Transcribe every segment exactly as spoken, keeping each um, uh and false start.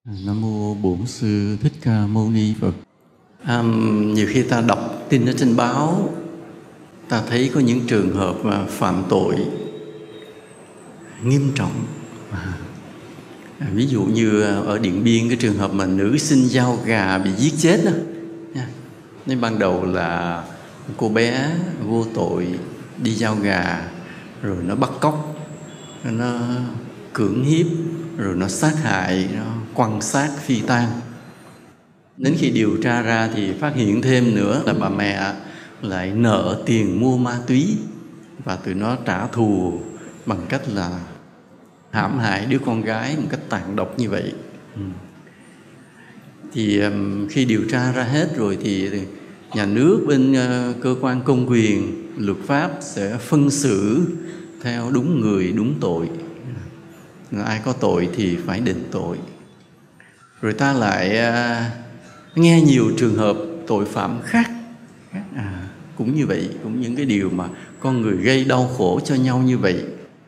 Nam mô Bổn Sư Thích Ca Mâu Ni Phật. À, nhiều khi ta đọc tin ở trên báo, ta thấy có những trường hợp mà phạm tội nghiêm trọng. À, ví dụ như ở Điện Biên, cái trường hợp mà nữ sinh giao gà bị giết chết đó. Nên ban đầu là cô bé vô tội đi giao gà, rồi nó bắt cóc, nó cưỡng hiếp, rồi nó sát hại, nó quăng xác phi tang. Đến khi điều tra ra thì phát hiện thêm nữa là bà mẹ lại nợ tiền mua ma túy, và tụi nó trả thù bằng cách là hãm hại đứa con gái một cách tàn độc như vậy. Ừ. Thì um, khi điều tra ra hết rồi thì nhà nước, bên uh, cơ quan công quyền, luật pháp sẽ phân xử theo đúng người đúng tội. Ai có tội thì phải đền tội. Rồi ta lại uh, nghe nhiều trường hợp tội phạm khác, à, cũng như vậy, cũng những cái điều mà con người gây đau khổ cho nhau như vậy.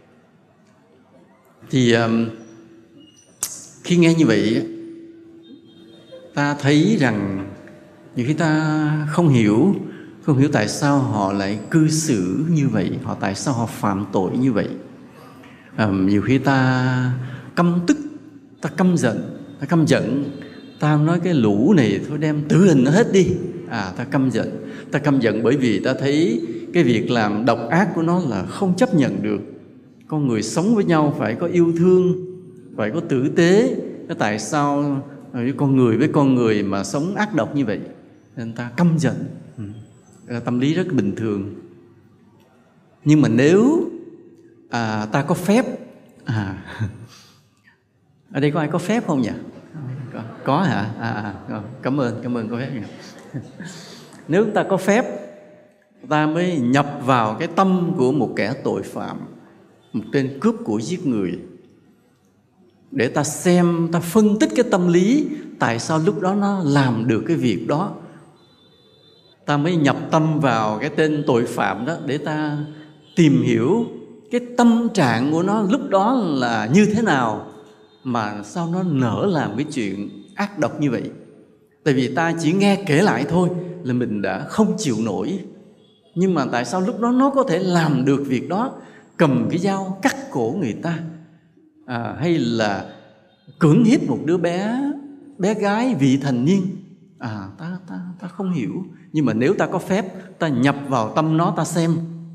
Thì um, khi nghe như vậy, ta thấy rằng nhiều khi ta không hiểu, không hiểu tại sao họ lại cư xử như vậy, họ tại sao họ phạm tội như vậy. À, nhiều khi ta căm tức, ta căm giận, ta căm giận, ta nói cái lũ này thôi đem tử hình nó hết đi. À, ta căm giận, ta căm giận bởi vì ta thấy cái việc làm độc ác của nó là không chấp nhận được. Con người sống với nhau phải có yêu thương, phải có tử tế. Tại sao con người với con người mà sống ác độc như vậy? Nên ta căm giận. Ừ. Tâm lý rất bình thường. Nhưng mà nếu à, ta có phép, à, ở đây có ai có phép không nhỉ? Có, có hả? À, à, cảm ơn, cảm ơn có phép. Nếu ta có phép, ta mới nhập vào cái tâm của một kẻ tội phạm, một tên cướp của giết người, để ta xem, ta phân tích cái tâm lý tại sao lúc đó nó làm được cái việc đó. Ta mới nhập tâm vào cái tên tội phạm đó để ta tìm hiểu cái tâm trạng của nó lúc đó là như thế nào, mà sao nó nỡ làm cái chuyện ác độc như vậy. Tại vì ta chỉ nghe kể lại thôi là mình đã không chịu nổi. Nhưng mà tại sao lúc đó nó có thể làm được việc đó, cầm cái dao cắt cổ người ta, à, hay là cưỡng hiếp một đứa bé, bé gái vị thành niên. À, ta, ta, ta không hiểu. Nhưng mà nếu ta có phép, ta nhập vào tâm nó, ta xem,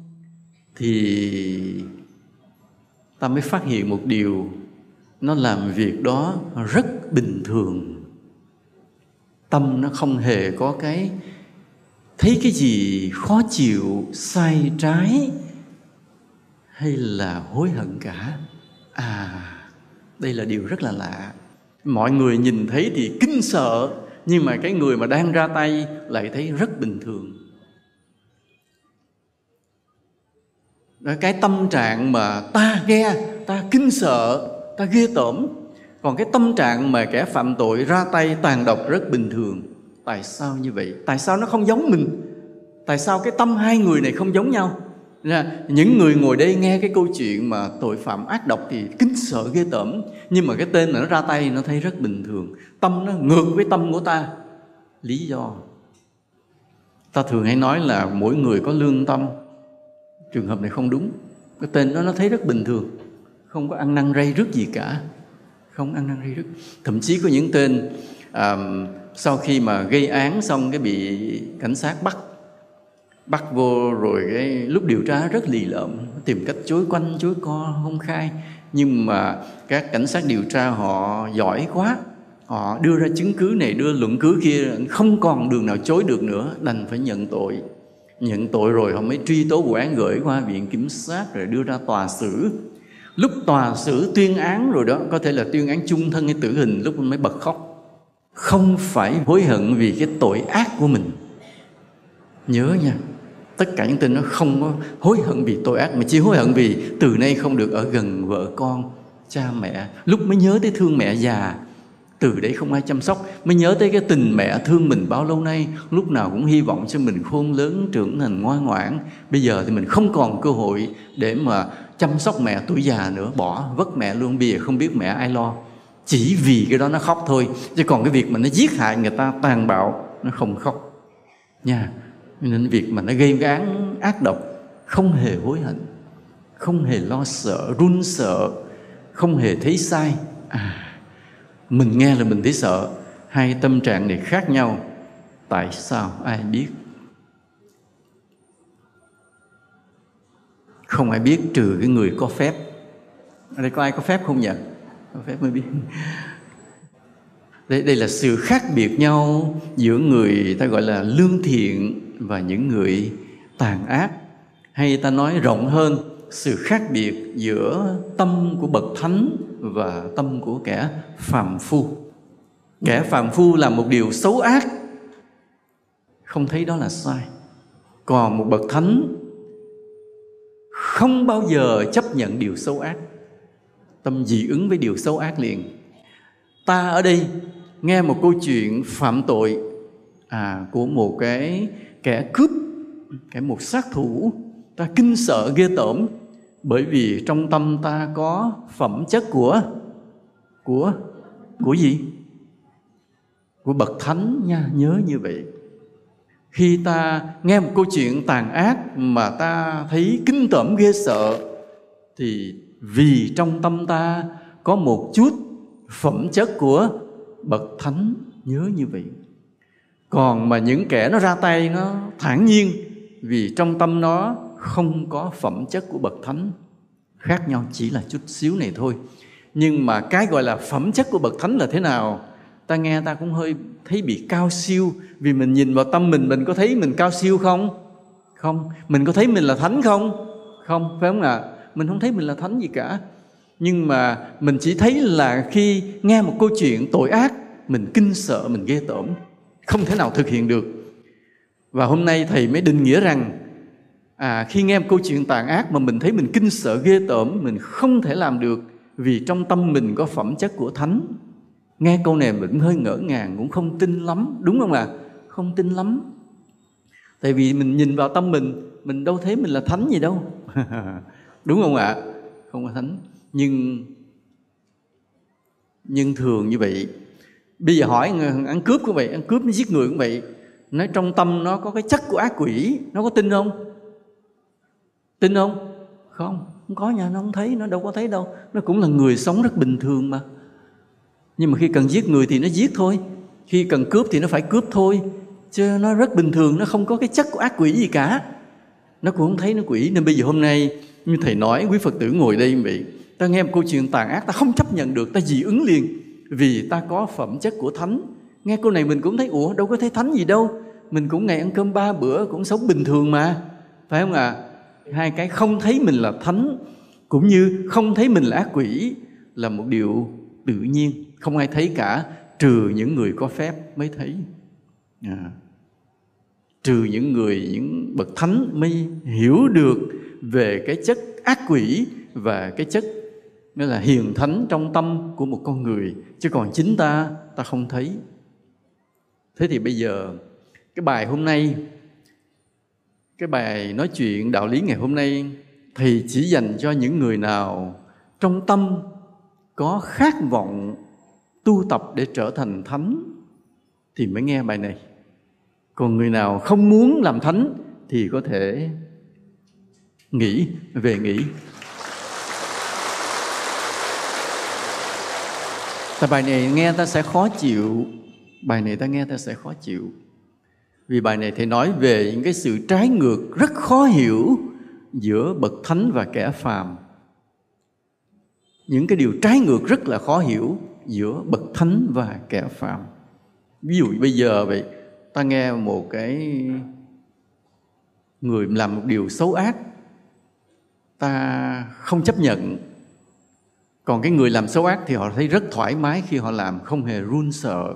thì ta mới phát hiện một điều, nó làm việc đó rất bình thường. Tâm nó không hề có cái thấy cái gì khó chịu, sai trái hay là hối hận cả. À, đây là điều rất là lạ. Mọi người nhìn thấy thì kinh sợ, nhưng mà cái người mà đang ra tay lại thấy rất bình thường. Đó, cái tâm trạng mà ta ghe, ta kinh sợ, ta ghê tởm. Còn cái tâm trạng mà kẻ phạm tội ra tay tàn độc rất bình thường. Tại sao như vậy? Tại sao nó không giống mình? Tại sao cái tâm hai người này không giống nhau? Những người ngồi đây nghe cái câu chuyện mà tội phạm ác độc thì kinh sợ ghê tởm, nhưng mà cái tên mà nó ra tay nó thấy rất bình thường. Tâm nó ngược với tâm của ta. Lý do ta thường hay nói là mỗi người có lương tâm. Trường hợp này không đúng. Cái tên đó nó thấy rất bình thường, không có ăn năn ray rứt gì cả. Không ăn năn ray rứt. Thậm chí có những tên à, sau khi mà gây án xong cái bị cảnh sát bắt Bắt vô rồi cái lúc điều tra rất lì lợm, tìm cách chối quanh chối co, không khai. Nhưng mà các cảnh sát điều tra họ giỏi quá, họ đưa ra chứng cứ này, đưa luận cứ kia, không còn đường nào chối được nữa, đành phải nhận tội. Nhận tội rồi họ mới truy tố vụ án, gửi qua viện kiểm sát rồi đưa ra tòa xử. Lúc tòa xử tuyên án rồi đó, có thể là tuyên án chung thân hay tử hình, lúc mới bật khóc. Không phải hối hận vì cái tội ác của mình. Nhớ nha, tất cả những tên nó không có hối hận vì tội ác, mà chỉ hối hận vì từ nay không được ở gần vợ con, cha mẹ. Lúc mới nhớ tới thương mẹ già, từ đấy không ai chăm sóc, mới nhớ tới cái tình mẹ thương mình bao lâu nay, lúc nào cũng hy vọng cho mình khôn lớn, trưởng thành, ngoan ngoãn. Bây giờ thì mình không còn cơ hội để mà chăm sóc mẹ tuổi già nữa, bỏ vất mẹ luôn, bây giờ không biết mẹ ai lo. chỉ vì cái đó nó khóc thôi. Chứ còn cái việc mà nó giết hại người ta tàn bạo, nó không khóc nha. Nên việc mà nó gây cái án ác độc không hề hối hận, không hề lo sợ, run sợ, không hề thấy sai. À, mình nghe là mình thấy sợ. Hai tâm trạng này khác nhau. Tại sao? Ai biết? Không ai biết trừ cái người có phép. Ở đây có ai có phép không nhỉ? Có phép mới biết. Đây, đây là sự khác biệt nhau giữa người ta gọi là lương thiện và những người tàn ác. Hay ta nói rộng hơn, sự khác biệt giữa tâm của bậc thánh và tâm của kẻ phàm phu. Kẻ phàm phu làm một điều xấu ác, không thấy đó là sai. Còn một bậc thánh không bao giờ chấp nhận điều xấu ác, tâm dị ứng với điều xấu ác liền. Ta ở đây nghe một câu chuyện phạm tội à, của một cái kẻ cướp, cái một sát thủ, ta kinh sợ ghê tởm, bởi vì trong tâm ta có phẩm chất của của của gì? Của bậc thánh nha, nhớ như vậy. Khi ta nghe một câu chuyện tàn ác mà ta thấy kinh tởm ghê sợ, thì vì trong tâm ta có một chút phẩm chất của bậc thánh, nhớ như vậy. Còn mà những kẻ nó ra tay nó thản nhiên, vì trong tâm nó không có phẩm chất của bậc thánh. Khác nhau chỉ là chút xíu này thôi. Nhưng mà cái gọi là phẩm chất của bậc thánh là thế nào? Ta nghe ta cũng hơi thấy bị cao siêu. Vì mình nhìn vào tâm mình, mình có thấy mình cao siêu không? Không. Mình có thấy mình là thánh không? Không, phải không ạ? À? Mình không thấy mình là thánh gì cả. Nhưng mà mình chỉ thấy là khi nghe một câu chuyện tội ác, mình kinh sợ, mình ghê tởm, không thể nào thực hiện được. Và hôm nay Thầy mới định nghĩa rằng à, khi nghe một câu chuyện tàn ác mà mình thấy mình kinh sợ ghê tởm, mình không thể làm được, vì trong tâm mình có phẩm chất của thánh. Nghe câu này mình cũng hơi ngỡ ngàng, cũng không tin lắm, đúng không ạ? À? Không tin lắm. Tại vì mình nhìn vào tâm mình, mình đâu thấy mình là thánh gì đâu. Đúng không ạ? À? Không có thánh. Nhưng nhưng thường như vậy. Bây giờ hỏi ăn cướp cũng vậy, ăn cướp nó giết người cũng vậy. Nói trong tâm nó có cái chất của ác quỷ, nó có tin không? Tin không? Không, không có nha, nó không thấy, nó đâu có thấy đâu. Nó cũng là người sống rất bình thường mà. Nhưng mà khi cần giết người thì nó giết thôi. Khi cần cướp thì nó phải cướp thôi. Chứ nó rất bình thường, nó không có cái chất của ác quỷ gì cả. Nó cũng không thấy nó quỷ. Nên bây giờ hôm nay, như Thầy nói, quý Phật tử ngồi đây vậy, ta nghe một câu chuyện tàn ác, ta không chấp nhận được, ta dị ứng liền. Vì ta có phẩm chất của thánh. Nghe câu này mình cũng thấy, ủa đâu có thấy thánh gì đâu. Mình cũng ngày ăn cơm ba bữa, cũng sống bình thường mà. Phải không ạ? À? Hai cái không thấy mình là thánh, cũng như không thấy mình là ác quỷ, là một điều tự nhiên. Không ai thấy cả, trừ những người có phép mới thấy. À. Trừ những người, những bậc thánh mới hiểu được về cái chất ác quỷ và cái chất nghĩa là hiền thánh trong tâm của một con người. Chứ còn chính ta, ta không thấy. Thế thì bây giờ cái bài hôm nay, cái bài nói chuyện đạo lý ngày hôm nay, thì chỉ dành cho những người nào trong tâm có khát vọng tu tập để trở thành thánh thì mới nghe bài này. Còn người nào không muốn làm thánh thì có thể nghỉ, về nghỉ. Tại bài này nghe ta sẽ khó chịu. Bài này ta nghe ta sẽ khó chịu. Vì bài này Thầy nói về những cái sự trái ngược rất khó hiểu giữa bậc thánh và kẻ phàm. Những cái điều trái ngược rất là khó hiểu giữa bậc thánh và kẻ phàm. Ví dụ bây giờ vậy, ta nghe một cái người làm một điều xấu ác, ta không chấp nhận. Còn cái người làm xấu ác thì họ thấy rất thoải mái khi họ làm, không hề run sợ.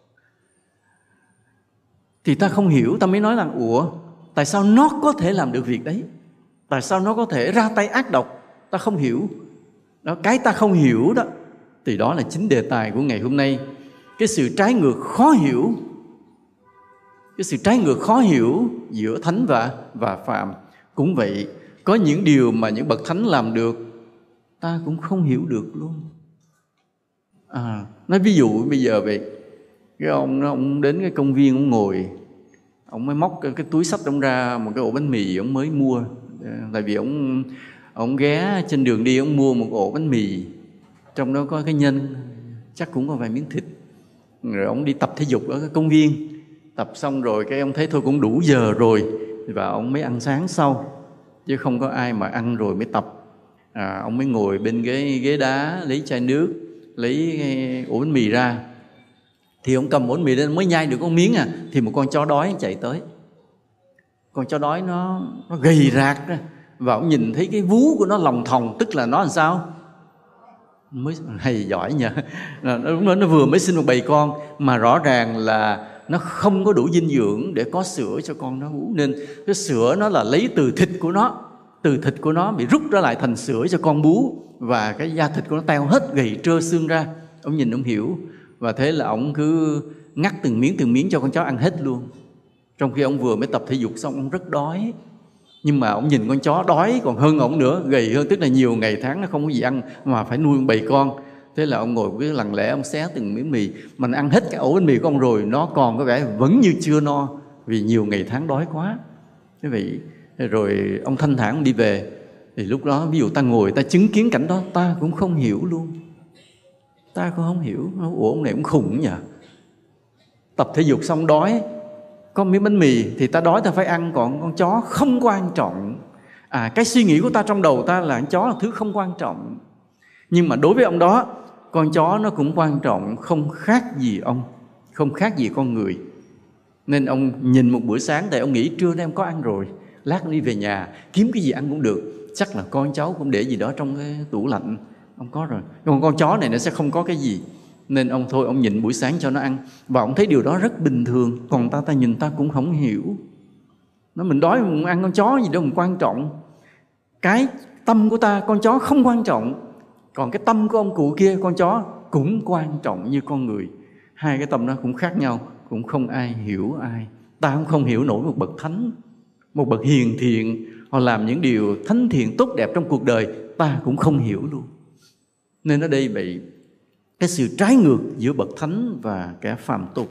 Thì ta không hiểu, ta mới nói là ủa, tại sao nó có thể làm được việc đấy? Tại sao nó có thể ra tay ác độc? Ta không hiểu. Đó, cái ta không hiểu đó, thì đó là chính đề tài của ngày hôm nay. Cái sự trái ngược khó hiểu. Cái sự trái ngược khó hiểu giữa thánh và, và phàm. Cũng vậy, có những điều mà những bậc thánh làm được, ta cũng không hiểu được luôn. À, nói ví dụ bây giờ về cái ông ông đến cái công viên, ông ngồi, ông mới móc cái, cái túi xách ông ra một cái ổ bánh mì ông mới mua. Tại vì ông ông ghé trên đường đi, ông mua một ổ bánh mì, trong đó có cái nhân, chắc cũng có vài miếng thịt. Rồi ông đi tập thể dục ở cái công viên, tập xong rồi cái ông thấy thôi cũng đủ giờ rồi, và ông mới ăn sáng sau, chứ không có ai mà ăn rồi mới tập. À, ông mới ngồi bên cái ghế đá, lấy chai nước, lấy ổ bánh mì ra. Thì ông cầm ổ bánh mì lên mới nhai được con miếng à, thì một con chó đói chạy tới. Con chó đói nó, nó gầy rạc ra, và ông nhìn thấy cái vú của nó lòng thòng, tức là nó làm sao? Mới hay giỏi nhờ. Nó, nó, nó vừa mới sinh một bầy con, mà rõ ràng là nó không có đủ dinh dưỡng để có sữa cho con nó bú. Nên cái sữa nó là lấy từ thịt của nó, từ thịt của nó bị rút ra lại thành sữa cho con bú, và cái da thịt của nó teo hết, gầy trơ xương ra. Ông nhìn ông hiểu, và thế là ông cứ ngắt từng miếng từng miếng cho con chó ăn hết luôn. Trong khi ông vừa mới tập thể dục xong, ông rất đói. Nhưng mà ông nhìn con chó đói còn hơn ông nữa, gầy hơn, tức là nhiều ngày tháng nó không có gì ăn mà phải nuôi bầy con. Thế là ông ngồi cứ lặng lẽ ông xé từng miếng mì. Mà ăn hết cái ổ bánh mì của ông rồi, nó còn có vẻ vẫn như chưa no, vì nhiều ngày tháng đói quá. Thế vậy rồi ông thanh thản đi về. Thì lúc đó ví dụ ta ngồi ta chứng kiến cảnh đó, ta cũng không hiểu luôn. Ta cũng không hiểu. Ủa ông này cũng khùng nhỉ. Tập thể dục xong đói, có miếng bánh mì thì ta đói ta phải ăn, còn con chó không quan trọng. À, cái suy nghĩ của ta trong đầu ta là con chó là thứ không quan trọng. Nhưng mà đối với ông đó, con chó nó cũng quan trọng, không khác gì ông, không khác gì con người. Nên ông nhìn một bữa sáng, tại ông nghĩ trưa nay ông có ăn rồi, lát đi về nhà kiếm cái gì ăn cũng được, chắc là con cháu cũng để gì đó trong cái tủ lạnh, ông có rồi. Còn con chó này nó sẽ không có cái gì, nên ông thôi ông nhịn buổi sáng cho nó ăn. Và ông thấy điều đó rất bình thường. Còn ta ta nhìn ta cũng không hiểu. Nó mình đói mình ăn con chó gì đâu mình quan trọng. Cái tâm của ta, con chó không quan trọng. Còn cái tâm của ông cụ kia, con chó cũng quan trọng như con người. Hai cái tâm đó cũng khác nhau, cũng không ai hiểu ai. Ta cũng không hiểu nổi một bậc thánh, một bậc hiền thiện, họ làm những điều thánh thiện tốt đẹp trong cuộc đời, ta cũng không hiểu luôn. Nên ở đây vậy, cái sự trái ngược giữa bậc thánh và kẻ phàm tục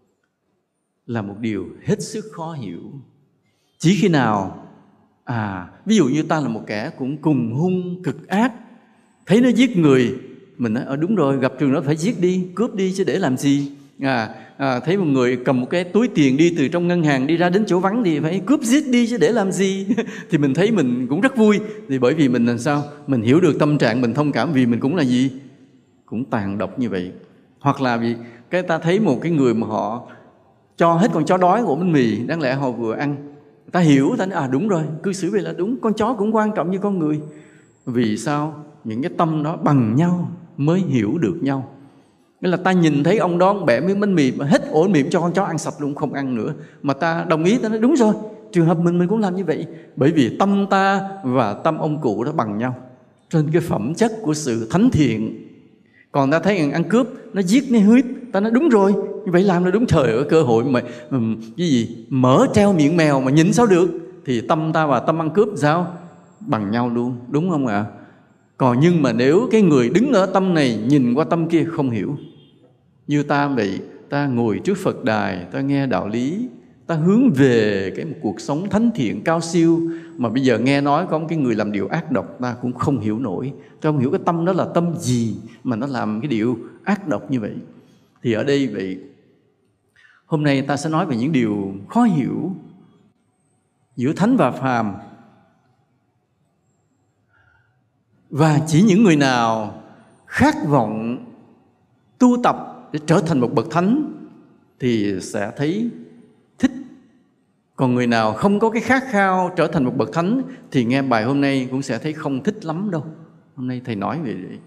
là một điều hết sức khó hiểu. Chỉ khi nào à ví dụ như ta là một kẻ cũng cùng hung cực ác, thấy nó giết người, mình nói ờ đúng rồi, gặp trường nó phải giết đi, cướp đi chứ để làm gì. à, à thấy một người cầm một cái túi tiền đi từ trong ngân hàng đi ra đến chỗ vắng thì phải cướp giết đi chứ để làm gì. Thì mình thấy mình cũng rất vui, thì bởi vì mình làm sao mình hiểu được tâm trạng, mình thông cảm, vì mình cũng là gì, cũng tàn độc như vậy. Hoặc là vì cái ta thấy một cái người mà họ cho hết con chó đói của bánh mì, đáng lẽ họ vừa ăn, ta hiểu, ta nói à đúng rồi, cư xử vậy là đúng, con chó cũng quan trọng như con người. Vì sao? Những cái tâm đó bằng nhau mới hiểu được nhau. Nghĩa là ta nhìn thấy ông đó ông bẻ miếng bánh mì mà hết ổ bánh mì cho con chó ăn sạch luôn, không ăn nữa, mà ta đồng ý, ta nói đúng rồi, trường hợp mình mình cũng làm như vậy. Bởi vì tâm ta và tâm ông cụ đó bằng nhau trên cái phẩm chất của sự thánh thiện. Còn ta thấy người ăn cướp, nó giết, nó huyết, ta nói đúng rồi, như vậy làm là đúng. Trời ơi, cơ hội mà um, cái gì mở treo miệng mèo mà nhìn sao được. Thì tâm ta và tâm ăn cướp sao? Bằng nhau luôn, đúng không ạ? À? Còn nhưng mà nếu cái người đứng ở tâm này nhìn qua tâm kia không hiểu. Như ta vậy, ta ngồi trước Phật đài, ta nghe đạo lý, ta hướng về cái một cuộc sống thánh thiện cao siêu, mà bây giờ nghe nói có một cái người làm điều ác độc, ta cũng không hiểu nổi. Ta không hiểu cái tâm đó là tâm gì mà nó làm cái điều ác độc như vậy. Thì ở đây vậy, hôm nay ta sẽ nói về những điều khó hiểu giữa thánh và phàm. Và chỉ những người nào khát vọng tu tập để trở thành một bậc thánh thì sẽ thấy thích. Còn người nào không có cái khát khao trở thành một bậc thánh thì nghe bài hôm nay cũng sẽ thấy không thích lắm đâu. Hôm nay thầy nói về vậy.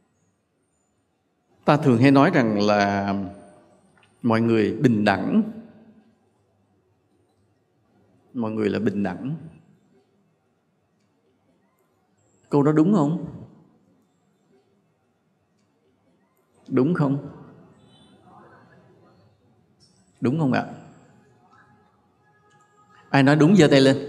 Ta thường hay nói rằng là mọi người bình đẳng. Mọi người là bình đẳng. Câu đó đúng không? Đúng không? Đúng không ạ? Ai nói đúng giơ tay lên.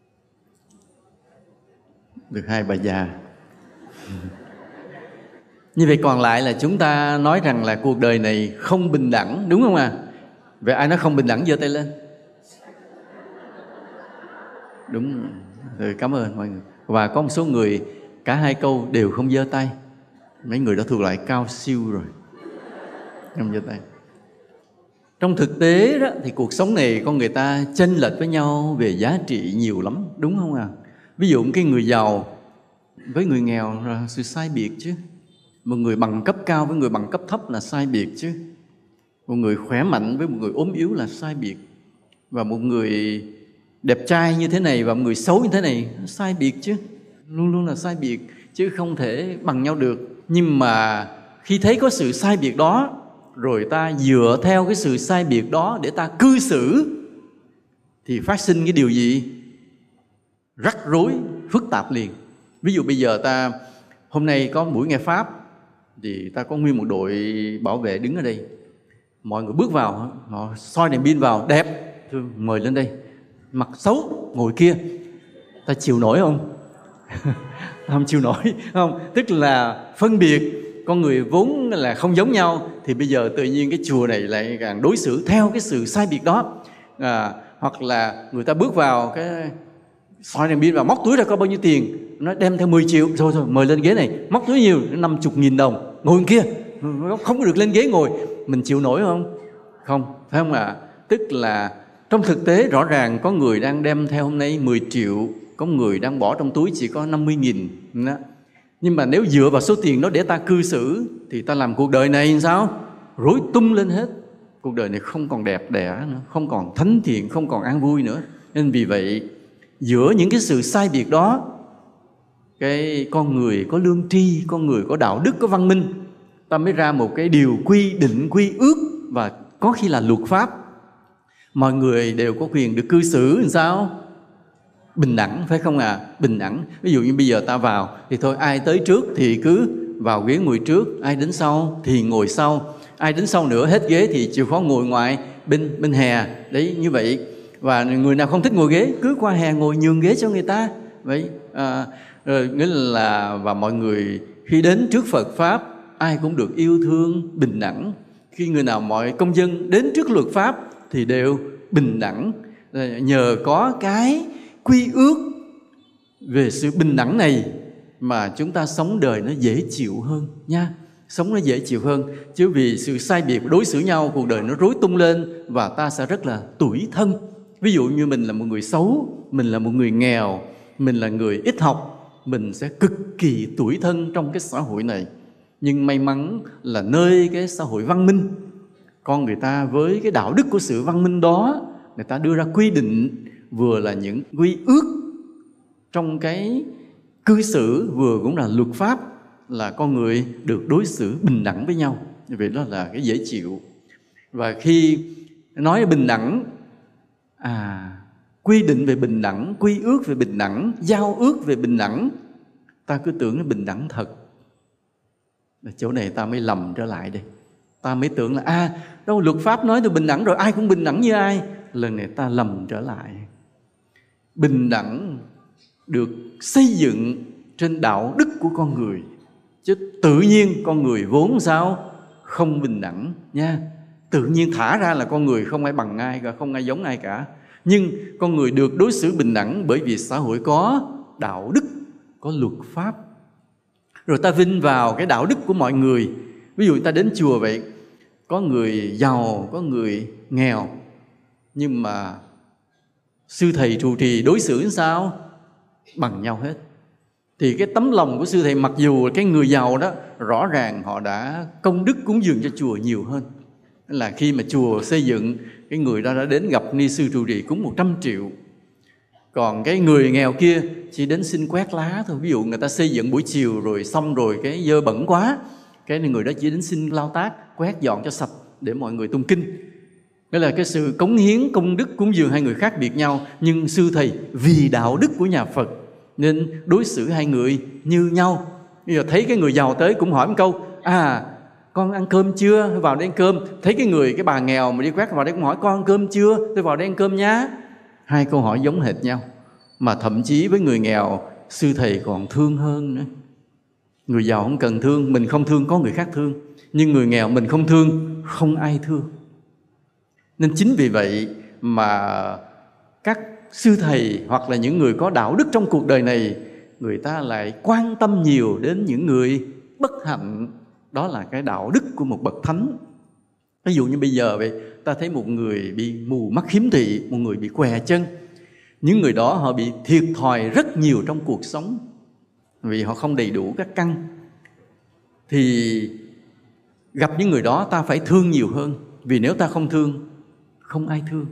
Được hai bà già. Như vậy còn lại là chúng ta nói rằng là cuộc đời này không bình đẳng, đúng không ạ? À? Vậy ai nói không bình đẳng giơ tay lên. Đúng rồi, cảm ơn mọi người. Và có một số người cả hai câu đều không giơ tay. Mấy người đó thuộc lại cao siêu rồi, không giơ tay. Trong thực tế đó thì cuộc sống này con người ta chênh lệch với nhau về giá trị nhiều lắm, đúng không ạ? À? Ví dụ cái người giàu với người nghèo là sự sai biệt chứ. Một người bằng cấp cao với người bằng cấp thấp là sai biệt chứ. Một người khỏe mạnh với một người ốm yếu là sai biệt. Và một người đẹp trai như thế này và một người xấu như thế này sai biệt chứ. Luôn luôn là sai biệt chứ không thể bằng nhau được. Nhưng mà khi thấy có sự sai biệt đó, rồi ta dựa theo cái sự sai biệt đó để ta cư xử, thì phát sinh cái điều gì? Rắc rối, phức tạp liền. Ví dụ bây giờ ta hôm nay có buổi nghe Pháp, thì ta có nguyên một đội bảo vệ đứng ở đây. Mọi người bước vào, họ soi đèn pin vào, đẹp, thưa, mời lên đây. Mặt xấu, ngồi kia. Ta chịu nổi không? Không chịu nổi, không? Tức là phân biệt, con người vốn là không giống nhau, thì bây giờ tự nhiên cái chùa này lại càng đối xử theo cái sự sai biệt đó. À, hoặc là người ta bước vào cái soi đèn pin vào, móc túi ra có bao nhiêu tiền, nó đem theo mười triệu, rồi rồi mời lên ghế này, móc túi nhiều, năm mươi nghìn đồng, ngồi kia, không có được lên ghế ngồi. Mình chịu nổi không? Không, phải không ạ? À? Tức là trong thực tế rõ ràng có người đang đem theo hôm nay mười triệu, có người đang bỏ trong túi chỉ có năm mươi nghìn đó. Nhưng mà nếu dựa vào số tiền đó để ta cư xử, thì ta làm cuộc đời này sao? Rối tung lên hết. Cuộc đời này không còn đẹp đẽ nữa, không còn thánh thiện, không còn an vui nữa. Nên vì vậy, giữa những cái sự sai biệt đó, cái con người có lương tri, con người có đạo đức, có văn minh, ta mới ra một cái điều quy định, quy ước, và có khi là luật pháp. Mọi người đều có quyền được cư xử làm sao? Bình đẳng, phải không à? Bình đẳng. Ví dụ như bây giờ ta vào thì thôi, ai tới trước thì cứ vào ghế ngồi trước, ai đến sau thì ngồi sau, ai đến sau nữa hết ghế thì chịu khó ngồi ngoài bên bên hè. Đấy, như vậy. Và người nào không thích ngồi ghế cứ qua hè ngồi, nhường ghế cho người ta. Vậy à, rồi nghĩa là và mọi người khi đến trước Phật pháp ai cũng được yêu thương, bình đẳng. Khi người nào mọi công dân đến trước luật pháp thì đều bình đẳng. Nhờ có cái quy ước về sự bình đẳng này mà chúng ta sống đời nó dễ chịu hơn nha. Sống nó dễ chịu hơn. Chứ vì sự sai biệt đối xử nhau, cuộc đời nó rối tung lên và ta sẽ rất là tủi thân. Ví dụ như mình là một người xấu, mình là một người nghèo, mình là người ít học, mình sẽ cực kỳ tủi thân trong cái xã hội này. Nhưng may mắn là nơi cái xã hội văn minh, con người ta với cái đạo đức của sự văn minh đó, người ta đưa ra quy định vừa là những quy ước trong cái cư xử, vừa cũng là luật pháp, là con người được đối xử bình đẳng với nhau. Như vậy đó là cái dễ chịu. Và khi nói bình đẳng, à, quy định về bình đẳng, quy ước về bình đẳng, giao ước về bình đẳng, ta cứ tưởng nó bình đẳng thật. Chỗ này ta mới lầm trở lại đây. Ta mới tưởng là à, đâu luật pháp nói tôi bình đẳng rồi, ai cũng bình đẳng như ai. Lần này ta lầm trở lại. Bình đẳng được xây dựng trên đạo đức của con người, chứ tự nhiên con người vốn sao? Không bình đẳng nha. Tự nhiên thả ra là con người không ai bằng ai cả, không ai giống ai cả. Nhưng con người được đối xử bình đẳng bởi vì xã hội có đạo đức, có luật pháp. Rồi ta vin vào cái đạo đức của mọi người. Ví dụ ta đến chùa vậy, có người giàu, có người nghèo, nhưng mà sư thầy trụ trì đối xử sao? Bằng nhau hết. Thì cái tấm lòng của sư thầy, mặc dù cái người giàu đó rõ ràng họ đã công đức cúng dường cho chùa nhiều hơn, là khi mà chùa xây dựng, cái người đó đã đến gặp ni sư trụ trì cúng một trăm triệu. Còn cái người nghèo kia chỉ đến xin quét lá thôi. Ví dụ người ta xây dựng buổi chiều rồi xong rồi cái dơ bẩn quá, cái người đó chỉ đến xin lau tác, quét dọn cho sạch để mọi người tụng kinh. Đó là cái sự cống hiến công đức cúng dường hai người khác biệt nhau. Nhưng sư thầy vì đạo đức của nhà Phật nên đối xử hai người như nhau. Bây giờ thấy cái người giàu tới cũng hỏi một câu, à, con ăn cơm chưa? Vào đây ăn cơm. Thấy cái người, cái bà nghèo mà đi quét vào đây cũng hỏi, con ăn cơm chưa? Tôi vào đây ăn cơm nhá. Hai câu hỏi giống hệt nhau. Mà thậm chí với người nghèo, sư thầy còn thương hơn nữa. Người giàu không cần thương, mình không thương có người khác thương. Nhưng người nghèo mình không thương, không ai thương. Nên chính vì vậy mà các sư thầy hoặc là những người có đạo đức trong cuộc đời này, người ta lại quan tâm nhiều đến những người bất hạnh. Đó là cái đạo đức của một bậc thánh. Ví dụ như bây giờ vậy, ta thấy một người bị mù mắt khiếm thị, một người bị què chân. Những người đó họ bị thiệt thòi rất nhiều trong cuộc sống vì họ không đầy đủ các căn. Thì gặp những người đó ta phải thương nhiều hơn. Vì nếu ta không thương, không ai thương.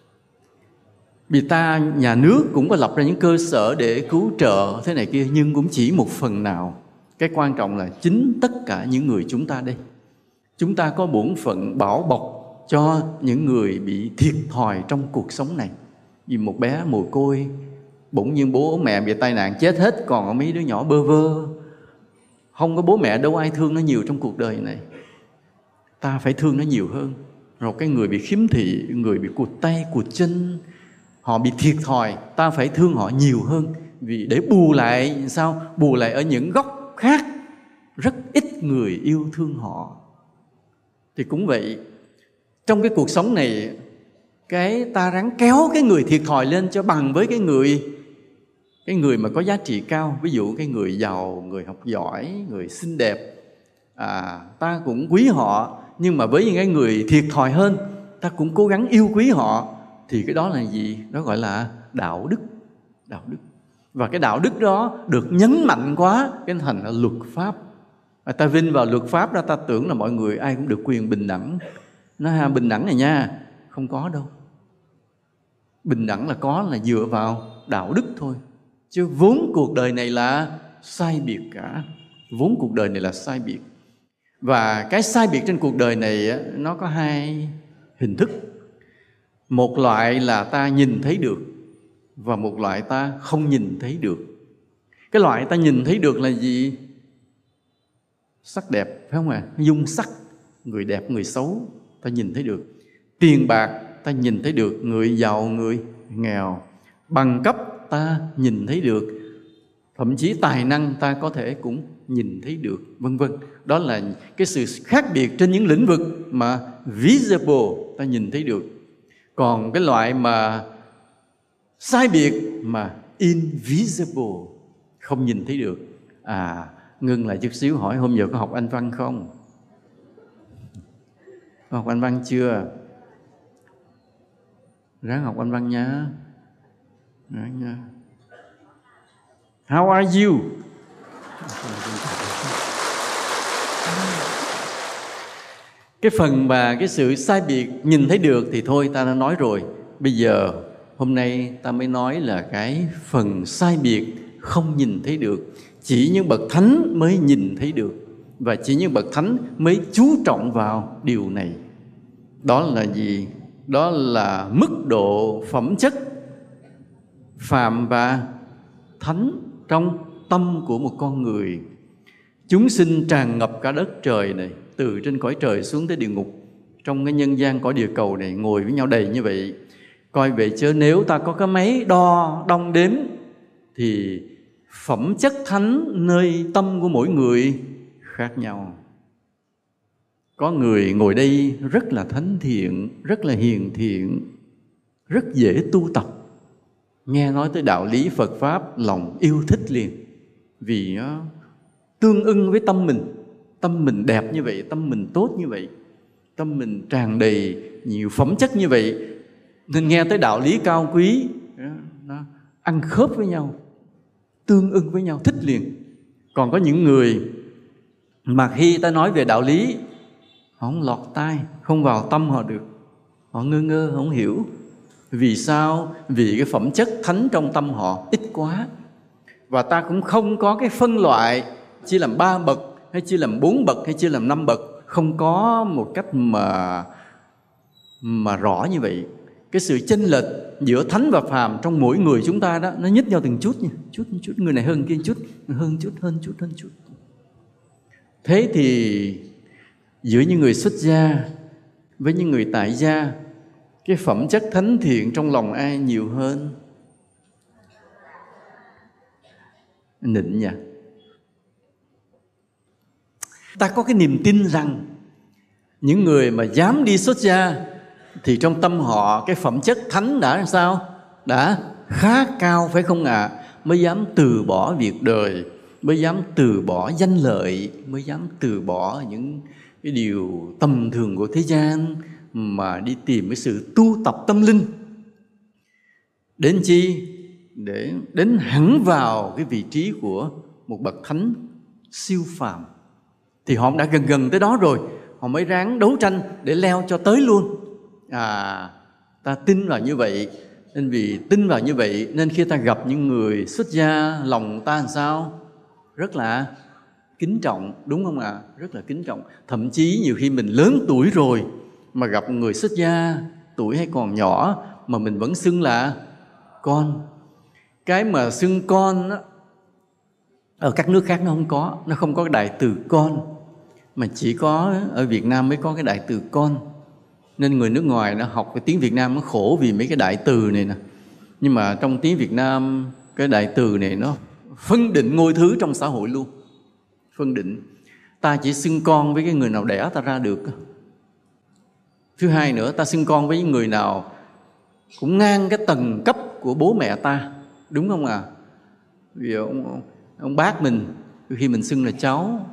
Vì ta, nhà nước cũng có lập ra những cơ sở để cứu trợ thế này kia, nhưng cũng chỉ một phần nào. Cái quan trọng là chính tất cả những người chúng ta đây. Chúng ta có bổn phận bảo bọc cho những người bị thiệt thòi trong cuộc sống này. Vì một bé mồ côi, bỗng nhiên bố mẹ bị tai nạn chết hết, còn có mấy đứa nhỏ bơ vơ. Không có bố mẹ đâu ai thương nó nhiều trong cuộc đời này. Ta phải thương nó nhiều hơn. Rồi cái người bị khiếm thị, người bị cụt tay, cụt chân, họ bị thiệt thòi, ta phải thương họ nhiều hơn. Vì để bù lại, sao? Bù lại ở những góc khác, rất ít người yêu thương họ. Thì cũng vậy, trong cái cuộc sống này, cái ta ráng kéo cái người thiệt thòi lên cho bằng với cái người cái người mà có giá trị cao. Ví dụ cái người giàu, người học giỏi, người xinh đẹp, à, ta cũng quý họ. Nhưng mà với những cái người thiệt thòi hơn, ta cũng cố gắng yêu quý họ. Thì cái đó là gì? Đó gọi là đạo đức. Đạo đức. Và cái đạo đức đó được nhấn mạnh quá, cái thành là luật pháp. À, ta vinh vào luật pháp đó, ta tưởng là mọi người ai cũng được quyền bình đẳng. Nó ha, bình đẳng này nha, không có đâu. Bình đẳng là có là dựa vào đạo đức thôi. Chứ vốn cuộc đời này là sai biệt cả. Vốn cuộc đời này là sai biệt. Và cái sai biệt trên cuộc đời này nó có hai hình thức. Một loại là ta nhìn thấy được, và một loại ta không nhìn thấy được. Cái loại ta nhìn thấy được là gì? Sắc đẹp, phải không ạ? À? Dung sắc, người đẹp, người xấu, ta nhìn thấy được. Tiền bạc, ta nhìn thấy được, người giàu, người nghèo. Bằng cấp, ta nhìn thấy được. Thậm chí tài năng ta có thể cũng nhìn thấy được, vân vân. Đó là cái sự khác biệt trên những lĩnh vực mà visible, ta nhìn thấy được. Còn cái loại mà sai biệt mà invisible, không nhìn thấy được. À, ngưng lại chút xíu hỏi hôm giờ có học Anh văn không? Có học Anh văn chưa? Ráng học Anh văn nhá. Ráng nha. How are you? Cái phần mà cái sự sai biệt nhìn thấy được thì thôi ta đã nói rồi. Bây giờ hôm nay ta mới nói là cái phần sai biệt không nhìn thấy được. Chỉ những bậc thánh mới nhìn thấy được. Và chỉ những bậc thánh mới chú trọng vào điều này. Đó là gì? Đó là mức độ phẩm chất phàm và thánh trong tâm của một con người. Chúng sinh tràn ngập cả đất trời này, từ trên cõi trời xuống tới địa ngục. Trong cái nhân gian cõi địa cầu này ngồi với nhau đầy như vậy. Coi vậy chứ nếu ta có cái máy đo đong đếm thì phẩm chất thánh nơi tâm của mỗi người khác nhau. Có người ngồi đây rất là thánh thiện, rất là hiền thiện, rất dễ tu tập. Nghe nói tới đạo lý Phật Pháp, lòng yêu thích liền. Vì nó tương ưng với tâm mình. Tâm mình đẹp như vậy, tâm mình tốt như vậy, tâm mình tràn đầy nhiều phẩm chất như vậy, nên nghe tới đạo lý cao quý, nó ăn khớp với nhau, tương ưng với nhau, thích liền. Còn có những người mà khi ta nói về đạo lý, họ không lọt tai, không vào tâm họ được. Họ ngơ ngơ, không hiểu. Vì sao? Vì cái phẩm chất thánh trong tâm họ ít quá. Và ta cũng không có cái phân loại chia làm ba bậc, hay chia làm bốn bậc, hay chia làm năm bậc. Không có một cách mà mà rõ như vậy. Cái sự chênh lệch giữa thánh và phàm trong mỗi người chúng ta đó, nó nhích nhau từng chút nha, chút chút, người này hơn kia chút, hơn chút, hơn chút, hơn chút. Thế thì giữa những người xuất gia với những người tại gia, cái phẩm chất thánh thiện trong lòng ai nhiều hơn? Nịnh nha. Ta có cái niềm tin rằng những người mà dám đi xuất gia thì trong tâm họ cái phẩm chất thánh đã làm sao? Đã khá cao phải không ạ? À? Mới dám từ bỏ việc đời, mới dám từ bỏ danh lợi, mới dám từ bỏ những cái điều tầm thường của thế gian mà đi tìm cái sự tu tập tâm linh. Đến chi? Để đến hẳn vào cái vị trí của một bậc thánh siêu phàm. Thì họ đã gần gần tới đó rồi, họ mới ráng đấu tranh để leo cho tới luôn. À, ta tin vào như vậy. Nên vì tin vào như vậy nên khi ta gặp những người xuất gia, lòng ta làm sao? Rất là kính trọng, đúng không ạ? À? Rất là kính trọng. Thậm chí nhiều khi mình lớn tuổi rồi mà gặp người xuất gia, tuổi hay còn nhỏ mà mình vẫn xưng là con. Cái mà xưng con đó, ở các nước khác nó không có, nó không có cái đại từ con, mà chỉ có ở Việt Nam mới có cái đại từ con. Nên người nước ngoài nó học cái tiếng Việt Nam nó khổ vì mấy cái đại từ này nè. Nhưng mà trong tiếng Việt Nam cái đại từ này nó phân định ngôi thứ trong xã hội luôn. Phân định. Ta chỉ xưng con với cái người nào đẻ ta ra được. Thứ hai nữa, ta xưng con với những người nào cũng ngang cái tầng cấp của bố mẹ ta. Đúng không à? Vì ông, ông, ông bác mình, khi mình xưng là cháu,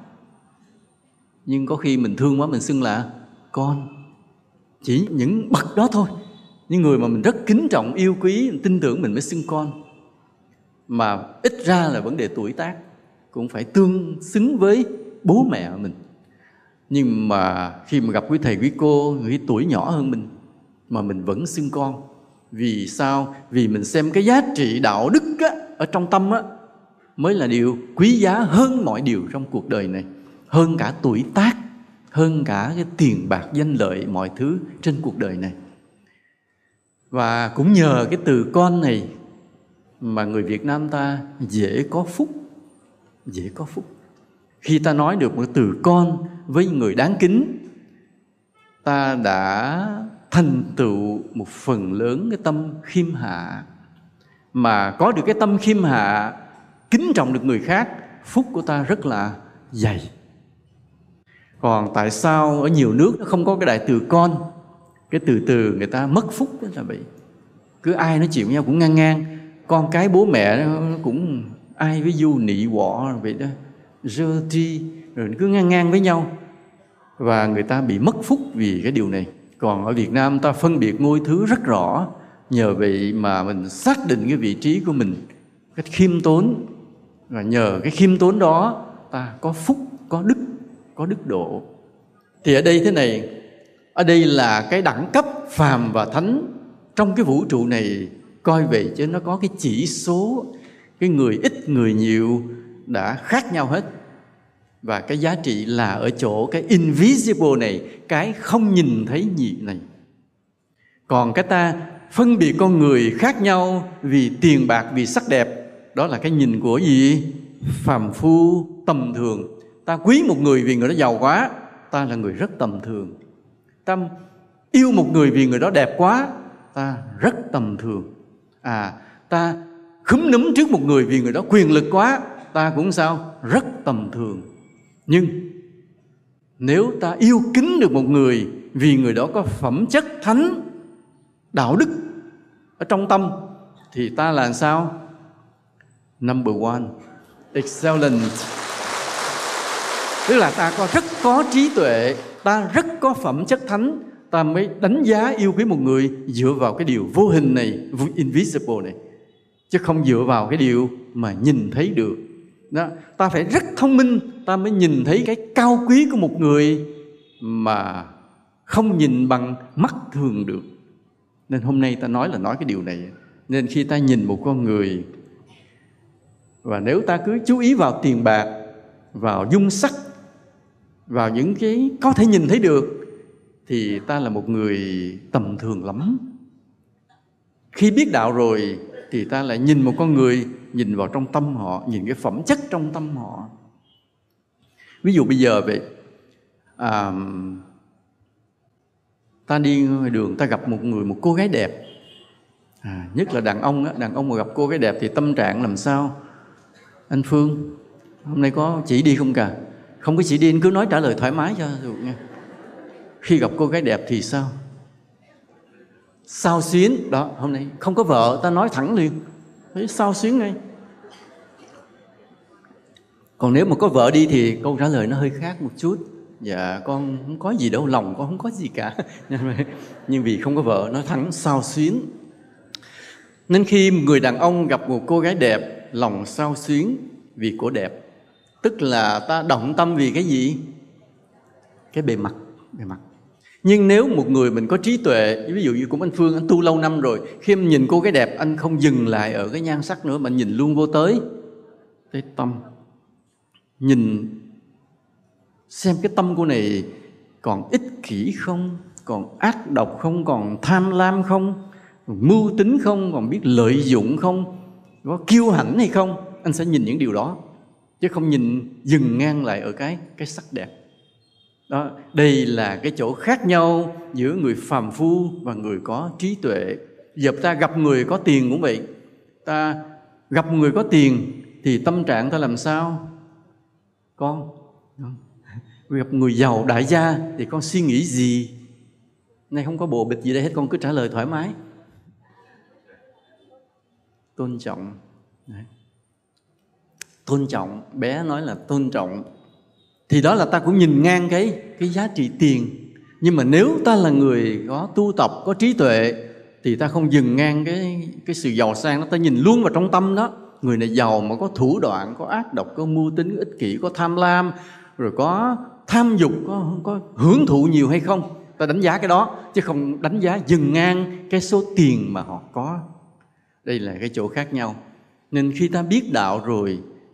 nhưng có khi mình thương quá mình xưng là con. Chỉ những bậc đó thôi. Những người mà mình rất kính trọng, yêu quý, tin tưởng mình mới xưng con. Mà ít ra là vấn đề tuổi tác cũng phải tương xứng với bố mẹ mình. Nhưng mà khi mà gặp quý thầy, quý cô, người tuổi nhỏ hơn mình mà mình vẫn xưng con. Vì sao? Vì mình xem cái giá trị đạo đức á, ở trong tâm á, mới là điều quý giá hơn mọi điều trong cuộc đời này. Hơn cả tuổi tác, hơn cả cái tiền bạc, danh lợi, mọi thứ trên cuộc đời này. Và cũng nhờ cái từ con này mà người Việt Nam ta dễ có phúc. Dễ có phúc. Khi ta nói được một từ con với người đáng kính, ta đã thành tựu một phần lớn cái tâm khiêm hạ. Mà có được cái tâm khiêm hạ, kính trọng được người khác, phúc của ta rất là dày. Còn tại sao ở nhiều nước nó không có cái đại từ con? Cái từ từ người ta mất phúc đó là vậy. Cứ ai nói chuyện với nhau cũng ngang ngang. Con cái bố mẹ nó cũng ai với du nị quọ vậy đó, rơ tri, rồi cứ ngang ngang với nhau. Và người ta bị mất phúc vì cái điều này. Còn ở Việt Nam ta phân biệt ngôi thứ rất rõ. Nhờ vậy mà mình xác định cái vị trí của mình, cái khiêm tốn. Và nhờ cái khiêm tốn đó ta có phúc, có đức, có đức độ. Thì ở đây thế này, ở đây là cái đẳng cấp phàm và thánh trong cái vũ trụ này. Coi vậy chứ nó có cái chỉ số, cái người ít người nhiều đã khác nhau hết. Và cái giá trị là ở chỗ cái invisible này, cái không nhìn thấy nhị này. Còn cái ta phân biệt con người khác nhau vì tiền bạc, vì sắc đẹp, đó là cái nhìn của gì? Phàm phu, tầm thường. Ta quý một người vì người đó giàu quá, ta là người rất tầm thường. Ta yêu một người vì người đó đẹp quá, ta rất tầm thường. À, ta khúm núm trước một người vì người đó quyền lực quá, ta cũng sao? Rất tầm thường. Nhưng nếu ta yêu kính được một người vì người đó có phẩm chất thánh, đạo đức ở trong tâm, thì ta là sao? Number one, excellent. Tức là ta có rất có trí tuệ, ta rất có phẩm chất thánh, ta mới đánh giá yêu quý một người dựa vào cái điều vô hình này, invisible này, chứ không dựa vào cái điều mà nhìn thấy được. Đó, ta phải rất thông minh, ta mới nhìn thấy cái cao quý của một người mà không nhìn bằng mắt thường được. Nên hôm nay ta nói là nói cái điều này. Nên khi ta nhìn một con người, và nếu ta cứ chú ý vào tiền bạc, vào dung sắc, vào những cái có thể nhìn thấy được, thì ta là một người tầm thường lắm. Khi biết đạo rồi thì ta lại nhìn một con người, nhìn vào trong tâm họ, nhìn cái phẩm chất trong tâm họ. Ví dụ bây giờ vậy, à, ta đi ngoài đường, ta gặp một người, một cô gái đẹp, à, nhất là đàn ông á, đàn ông mà gặp cô gái đẹp thì tâm trạng làm sao? Anh Phương, hôm nay có chỉ đi không cả? Không có chỉ đi, anh cứ nói trả lời thoải mái cho được nha. Khi gặp cô gái đẹp thì sao? Xao xuyến. Đó, hôm nay không có vợ, ta nói thẳng liền, thấy xao xuyến ngay. Còn nếu mà có vợ đi thì câu trả lời nó hơi khác một chút. Dạ con không có gì đâu, lòng con không có gì cả. Nhưng vì không có vợ, nói thẳng xao xuyến. Nên khi người đàn ông gặp một cô gái đẹp, lòng xao xuyến vì cô đẹp, tức là ta động tâm vì cái gì? Cái bề mặt, bề mặt. Nhưng nếu một người mình có trí tuệ, ví dụ như cũng anh Phương, anh tu lâu năm rồi, khi anh nhìn cô gái đẹp, anh không dừng lại ở cái nhan sắc nữa, mà anh nhìn luôn vô tới tới tâm. Nhìn xem cái tâm cô này còn ích kỷ không, còn ác độc không, còn tham lam không, còn mưu tính không, còn biết lợi dụng không, có kiêu hãnh hay không. Anh sẽ nhìn những điều đó, chứ không nhìn dừng ngang lại ở cái, cái sắc đẹp. Đó, đây là cái chỗ khác nhau giữa người phàm phu và người có trí tuệ. Giờ ta gặp người có tiền cũng vậy. Ta gặp người có tiền thì tâm trạng ta làm sao? Con gặp người giàu đại gia thì con suy nghĩ gì? Nay không có bộ bịch gì đây hết, con cứ trả lời thoải mái. Tôn trọng. Đấy. Tôn trọng, bé nói là tôn trọng. Thì đó là ta cũng nhìn ngang cái, cái giá trị tiền. Nhưng mà nếu ta là người có tu tập, có trí tuệ, thì ta không dừng ngang cái, cái sự giàu sang đó. Ta nhìn luôn vào trong tâm đó. Người này giàu mà có thủ đoạn, có ác độc, có mưu tính, ích kỷ, có tham lam, rồi có tham dục, có, có hưởng thụ nhiều hay không. Ta đánh giá cái đó, chứ không đánh giá dừng ngang cái số tiền mà họ có. Đây là cái chỗ khác nhau. Nên khi ta biết đạo rồi,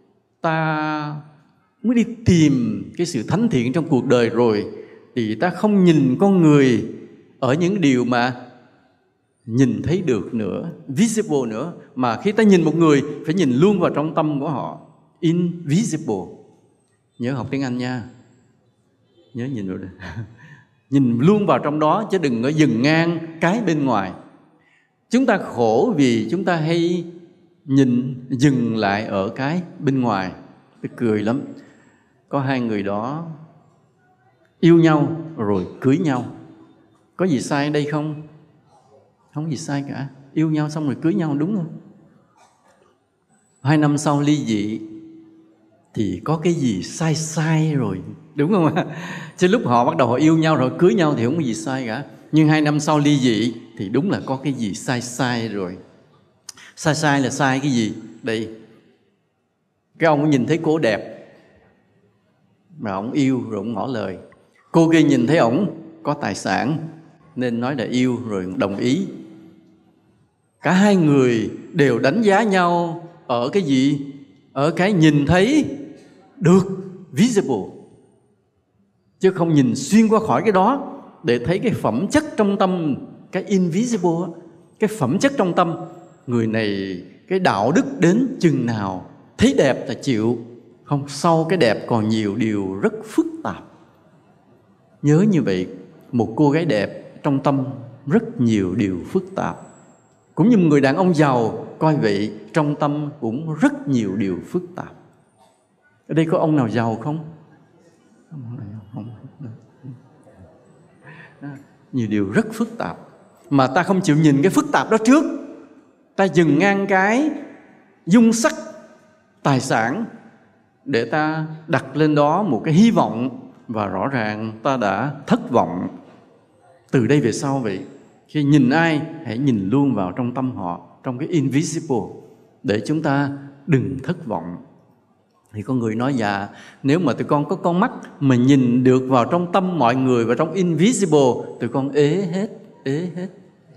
ta mới đi tìm cái sự thánh thiện trong cuộc đời rồi, thì ta không nhìn con người ở những điều mà nhìn thấy được nữa, visible nữa, mà khi ta nhìn một người phải nhìn luôn vào trong tâm của họ, invisible. Nhớ học tiếng Anh nha, nhớ nhìn vào đây. Nhìn luôn vào trong đó, chứ đừng có dừng ngang cái bên ngoài. Chúng ta khổ vì chúng ta hay nhìn dừng lại ở cái bên ngoài. Tôi cười lắm. Có hai người đó yêu nhau rồi cưới nhau. Có gì sai đây không? Không gì sai cả. Yêu nhau xong rồi cưới nhau, đúng không? Hai năm sau ly dị thì có cái gì sai sai rồi, đúng không ạ? Chứ lúc họ bắt đầu họ yêu nhau rồi cưới nhau thì không có gì sai cả. Nhưng hai năm sau ly dị thì đúng là có cái gì sai sai rồi. Sai sai là sai cái gì? Đây, cái ông nhìn thấy cô đẹp mà ông yêu rồi ông ngỏ lời. Cô kia nhìn thấy ổng có tài sản nên nói là yêu rồi đồng ý. Cả hai người đều đánh giá nhau ở cái gì? Ở cái nhìn thấy được, visible, chứ không nhìn xuyên qua khỏi cái đó để thấy cái phẩm chất trong tâm, cái invisible, cái phẩm chất trong tâm. Người này cái đạo đức đến chừng nào, thấy đẹp là chịu. Không, sau cái đẹp còn nhiều điều rất phức tạp. Nhớ như vậy, một cô gái đẹp trong tâm rất nhiều điều phức tạp. Cũng như một người đàn ông giàu, coi vậy, trong tâm cũng rất nhiều điều phức tạp. Ở đây có ông nào giàu không? Không. Nhiều điều rất phức tạp. Mà ta không chịu nhìn cái phức tạp đó trước. Ta dừng ngang cái dung sắc, tài sản để ta đặt lên đó một cái hy vọng, và rõ ràng ta đã thất vọng. Từ đây về sau vậy, khi nhìn ai hãy nhìn luôn vào trong tâm họ, trong cái invisible, để chúng ta đừng thất vọng. Thì có người nói dạ, nếu mà tụi con có con mắt mà nhìn được vào trong tâm mọi người, vào trong invisible, tụi con ế hết, ế hết.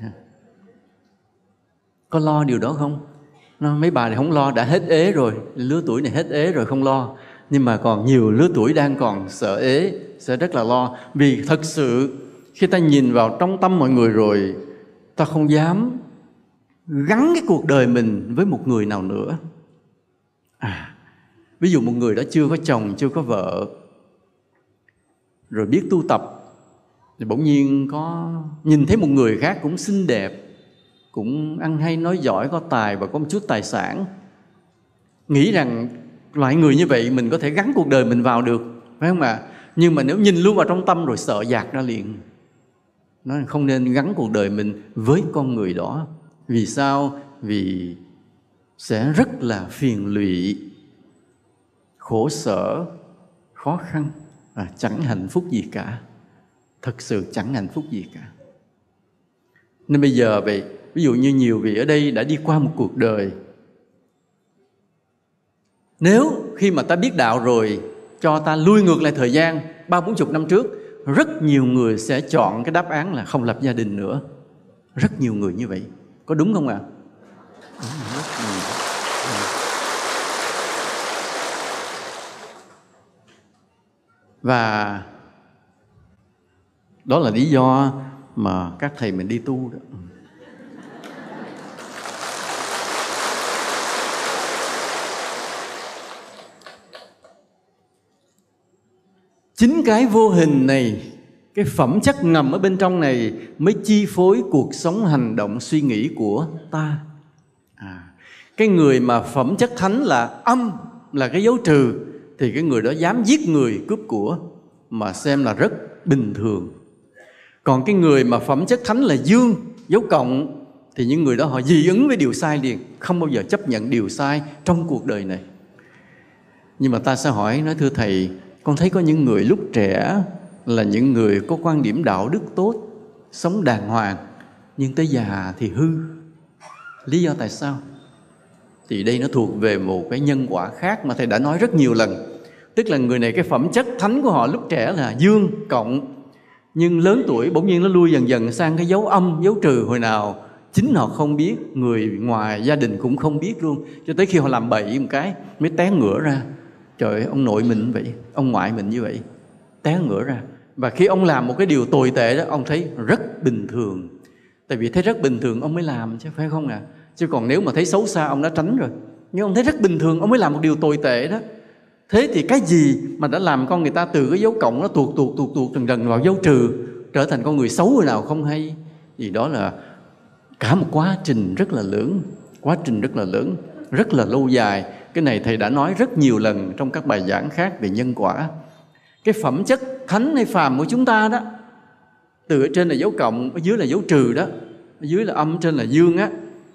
Có lo điều đó không? Nó, mấy bà này không lo, đã hết ế rồi, lứa tuổi này hết ế rồi không lo. Nhưng mà còn nhiều lứa tuổi đang còn sợ ế, sẽ rất là lo. Vì thật sự khi ta nhìn vào trong tâm mọi người rồi, ta không dám gắn cái cuộc đời mình với một người nào nữa. À, ví dụ một người đó chưa có chồng, chưa có vợ, rồi biết tu tập, thì bỗng nhiên có nhìn thấy một người khác cũng xinh đẹp, cũng ăn hay nói giỏi, có tài và có một chút tài sản. Nghĩ rằng loại người như vậy mình có thể gắn cuộc đời mình vào được. phải không ạ? Nhưng mà nếu nhìn luôn vào trong tâm rồi sợ dạt ra liền. Nó không nên gắn cuộc đời mình với con người đó. Vì sao? Vì sẽ rất là phiền lụy, khổ sở, khó khăn và chẳng hạnh phúc gì cả. Thật sự chẳng hạnh phúc gì cả. Nên bây giờ vậy, ví dụ như nhiều vị ở đây đã đi qua một cuộc đời. Nếu khi mà ta biết đạo rồi, cho ta lui ngược lại thời gian ba bốn chục năm trước, rất nhiều người sẽ chọn cái đáp án là không lập gia đình nữa. Rất nhiều người như vậy. Có đúng không ạ? Rất nhiều. Và đó là lý do mà các thầy mình đi tu đó. Chính cái vô hình này, cái phẩm chất ngầm ở bên trong này mới chi phối cuộc sống, hành động, suy nghĩ của ta. À, cái người mà phẩm chất thánh là âm, là cái dấu trừ, thì cái người đó dám giết người, cướp của mà xem là rất bình thường. Còn cái người mà phẩm chất thánh là dương, dấu cộng, thì những người đó họ dị ứng với điều sai liền, không bao giờ chấp nhận điều sai trong cuộc đời này. Nhưng mà ta sẽ hỏi, nói thưa thầy, con thấy có những người lúc trẻ là những người có quan điểm đạo đức tốt, sống đàng hoàng, nhưng tới già thì hư. Lý do tại sao? Thì đây nó thuộc về một cái nhân quả khác mà thầy đã nói rất nhiều lần. Tức là người này cái phẩm chất thánh của họ lúc trẻ là dương cộng, nhưng lớn tuổi bỗng nhiên nó lui dần dần sang cái dấu âm, dấu trừ hồi nào chính họ không biết, người ngoài gia đình cũng không biết luôn, cho tới khi họ làm bậy một cái mới té ngửa ra. Trời ơi, ông nội mình vậy, ông ngoại mình như vậy, té ngửa ra. Và khi ông làm một cái điều tồi tệ đó, ông thấy rất bình thường. Tại vì thấy rất bình thường ông mới làm chứ, phải không ạ? À? Chứ còn nếu mà thấy xấu xa ông đã tránh rồi. Nhưng ông thấy rất bình thường ông mới làm một điều tồi tệ đó. Thế thì cái gì mà đã làm con người ta từ cái dấu cộng nó tuột tuột tuột tuột dần dần vào dấu trừ, trở thành con người xấu người nào không hay? Vì đó là cả một quá trình rất là lớn, quá trình rất là lớn, rất là lâu dài. Cái này thầy đã nói rất nhiều lần trong các bài giảng khác về nhân quả. Cái phẩm chất thánh hay phàm của chúng ta đó, từ ở trên là dấu cộng, ở dưới là dấu trừ đó, ở dưới là âm, trên là dương á,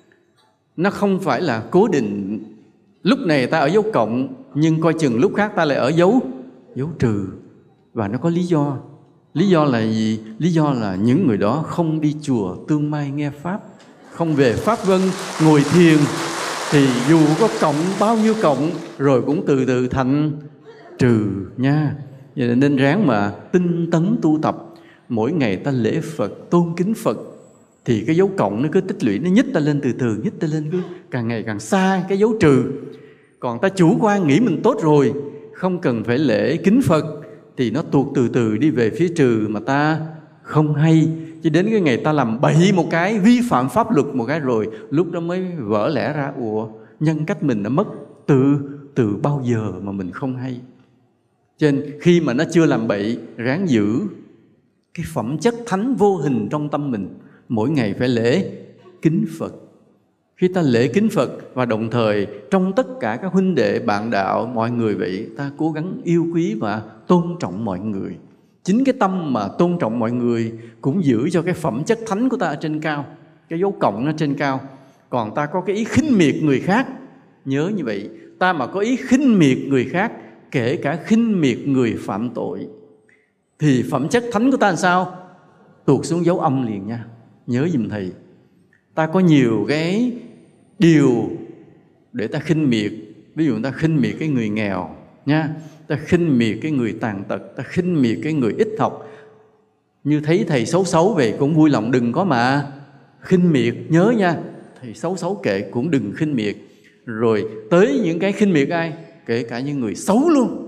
nó không phải là cố định. Lúc này ta ở dấu cộng, nhưng coi chừng lúc khác ta lại ở dấu dấu trừ. Và nó có lý do. Lý do là gì? Lý do là những người đó không đi chùa tương mai nghe Pháp, không về Pháp Vân ngồi thiền, thì dù có cộng bao nhiêu cộng rồi cũng từ từ thành trừ nha. Vậy nên ráng mà tinh tấn tu tập. Mỗi ngày ta lễ Phật, tôn kính Phật, thì cái dấu cộng nó cứ tích lũy, nó nhích ta lên từ từ, nhích ta lên, cứ càng ngày càng xa cái dấu trừ. Còn ta chủ quan nghĩ mình tốt rồi, không cần phải lễ kính Phật, thì nó tuột từ từ đi về phía trừ mà ta không hay. Chỉ đến cái ngày ta làm bậy một cái, vi phạm pháp luật một cái rồi, lúc đó mới vỡ lẽ ra, ủa, nhân cách mình đã mất từ từ bao giờ mà mình không hay. Cho nên khi mà nó chưa làm bậy, ráng giữ cái phẩm chất thánh vô hình trong tâm mình. Mỗi ngày phải lễ kính Phật. Khi ta lễ kính Phật và đồng thời trong tất cả các huynh đệ bạn đạo, mọi người vậy, ta cố gắng yêu quý và tôn trọng mọi người. Chính cái tâm mà tôn trọng mọi người cũng giữ cho cái phẩm chất thánh của ta ở trên cao, cái dấu cộng nó trên cao. Còn ta có cái ý khinh miệt người khác, nhớ như vậy, ta mà có ý khinh miệt người khác, kể cả khinh miệt người phạm tội, thì phẩm chất thánh của ta làm sao? Tuột xuống dấu âm liền nha. Nhớ giùm thầy, ta có nhiều cái điều để ta khinh miệt. Ví dụ ta khinh miệt cái người nghèo nha, ta khinh miệt cái người tàn tật, ta khinh miệt cái người ít học. Như thấy thầy xấu xấu về cũng vui lòng đừng có mà khinh miệt. Nhớ nha, thầy xấu xấu kệ cũng đừng khinh miệt. Rồi tới những cái khinh miệt ai? Kể cả những người xấu luôn,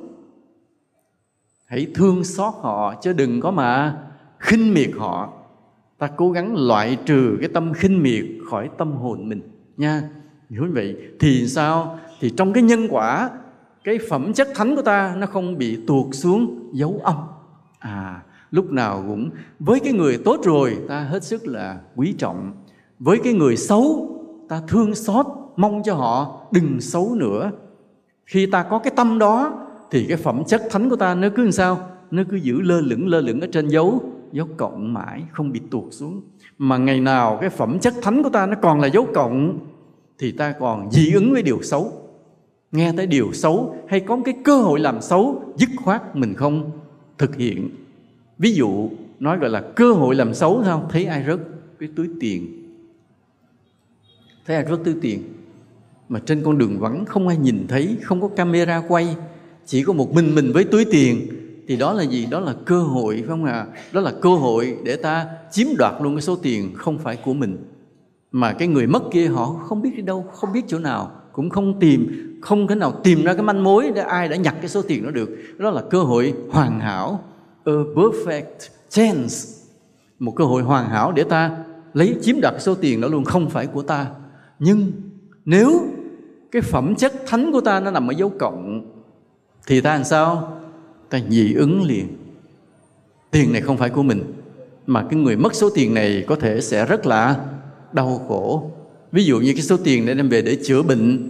hãy thương xót họ chứ đừng có mà khinh miệt họ. Ta cố gắng loại trừ cái tâm khinh miệt khỏi tâm hồn mình nha. Hiểu như vậy thì sao? Thì trong cái nhân quả, cái phẩm chất thánh của ta nó không bị tuột xuống dấu âm. À, lúc nào cũng với cái người tốt rồi ta hết sức là quý trọng, với cái người xấu ta thương xót, mong cho họ đừng xấu nữa. Khi ta có cái tâm đó thì cái phẩm chất thánh của ta nó cứ làm sao? Nó cứ giữ lơ lửng lơ lửng ở trên dấu dấu cộng mãi, không bị tuột xuống. Mà ngày nào cái phẩm chất thánh của ta nó còn là dấu cộng thì ta còn dị ứng với điều xấu. Nghe tới điều xấu hay có cái cơ hội làm xấu, dứt khoát mình không thực hiện. Ví dụ nói gọi là cơ hội làm xấu, thấy không? Thấy ai rớt cái túi tiền, thấy ai rớt túi tiền mà trên con đường vắng không ai nhìn thấy, không có camera quay, chỉ có một mình mình với túi tiền, thì đó là gì? Đó là cơ hội, phải không ạ? À? Đó là cơ hội để ta chiếm đoạt luôn cái số tiền không phải của mình. Mà cái người mất kia họ không biết đi đâu, không biết chỗ nào, cũng không tìm, không thể nào tìm ra cái manh mối để ai đã nhặt cái số tiền đó được. Đó là cơ hội hoàn hảo, a perfect chance, một cơ hội hoàn hảo để ta lấy chiếm đoạt số tiền đó luôn không phải của ta. Nhưng nếu cái phẩm chất thánh của ta nó nằm ở dấu cộng thì ta làm sao? Ta dị ứng liền. Tiền này không phải của mình, mà cái người mất số tiền này có thể sẽ rất là đau khổ. Ví dụ như cái số tiền để đem về để chữa bệnh,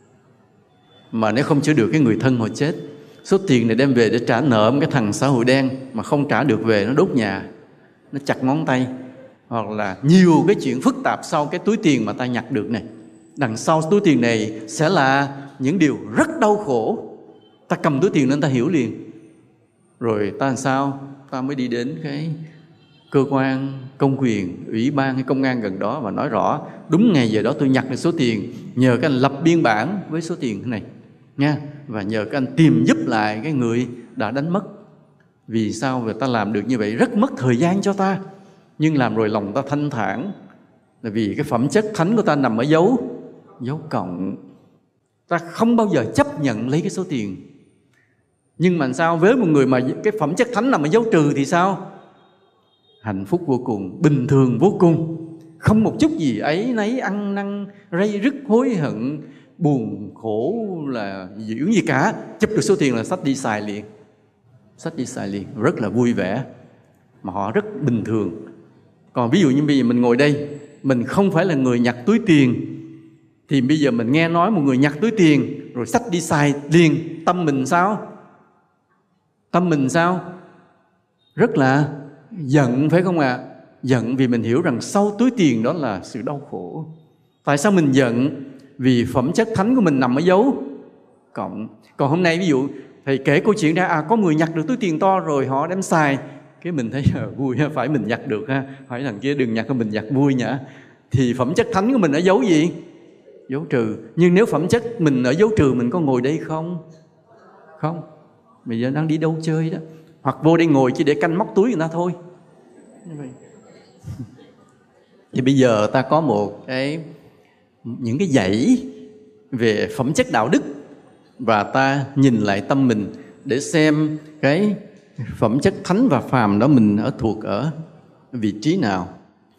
mà nếu không chữa được cái người thân họ chết. Số tiền này đem về để trả nợ một cái thằng xã hội đen, mà không trả được về nó đốt nhà, nó chặt ngón tay. Hoặc là nhiều cái chuyện phức tạp sau cái túi tiền mà ta nhặt được này. Đằng sau túi tiền này sẽ là những điều rất đau khổ. Ta cầm túi tiền lên ta hiểu liền. Rồi ta làm sao? Ta mới đi đến cái cơ quan công quyền, ủy ban hay công an gần đó và nói rõ đúng ngày giờ đó tôi nhặt được số tiền, nhờ các anh lập biên bản với số tiền thế này nha, và nhờ các anh tìm giúp lại cái người đã đánh mất. Vì sao người ta làm được như vậy? Rất mất thời gian cho ta, nhưng làm rồi lòng ta thanh thản, là vì cái phẩm chất thánh của ta nằm ở dấu dấu cộng. Ta không bao giờ chấp nhận lấy cái số tiền. Nhưng mà sao với một người mà cái phẩm chất thánh nằm ở dấu trừ thì sao? Hạnh phúc vô cùng, bình thường vô cùng, không một chút gì ấy nấy, ăn năn, ray rứt, hối hận, buồn khổ là gì gì cả. Chụp được số tiền là xách đi xài liền, xách đi xài liền, rất là vui vẻ, mà họ rất bình thường. Còn ví dụ như bây giờ mình ngồi đây, mình không phải là người nhặt túi tiền, thì bây giờ mình nghe nói một người nhặt túi tiền rồi xách đi xài liền, tâm mình sao? Tâm mình sao? Rất là giận, phải không ạ? À? Giận vì mình hiểu rằng sau túi tiền đó là sự đau khổ. Tại sao mình giận? Vì phẩm chất thánh của mình nằm ở dấu cộng. Còn hôm nay ví dụ thầy kể câu chuyện ra, à có người nhặt được túi tiền to rồi họ đem xài, cái mình thấy à, vui ha, phải mình nhặt được ha, phải thằng kia đừng nhặt, mình nhặt vui nhỉ. Thì phẩm chất thánh của mình ở dấu gì? Dấu trừ. Nhưng nếu phẩm chất mình ở dấu trừ, mình có ngồi đây không? Không. Bây giờ đang đi đâu chơi đó, hoặc vô đây ngồi chỉ để canh móc túi người ta thôi. Thì bây giờ ta có một cái những cái dãy về phẩm chất đạo đức, và ta nhìn lại tâm mình để xem cái phẩm chất thánh và phàm đó mình ở thuộc ở vị trí nào.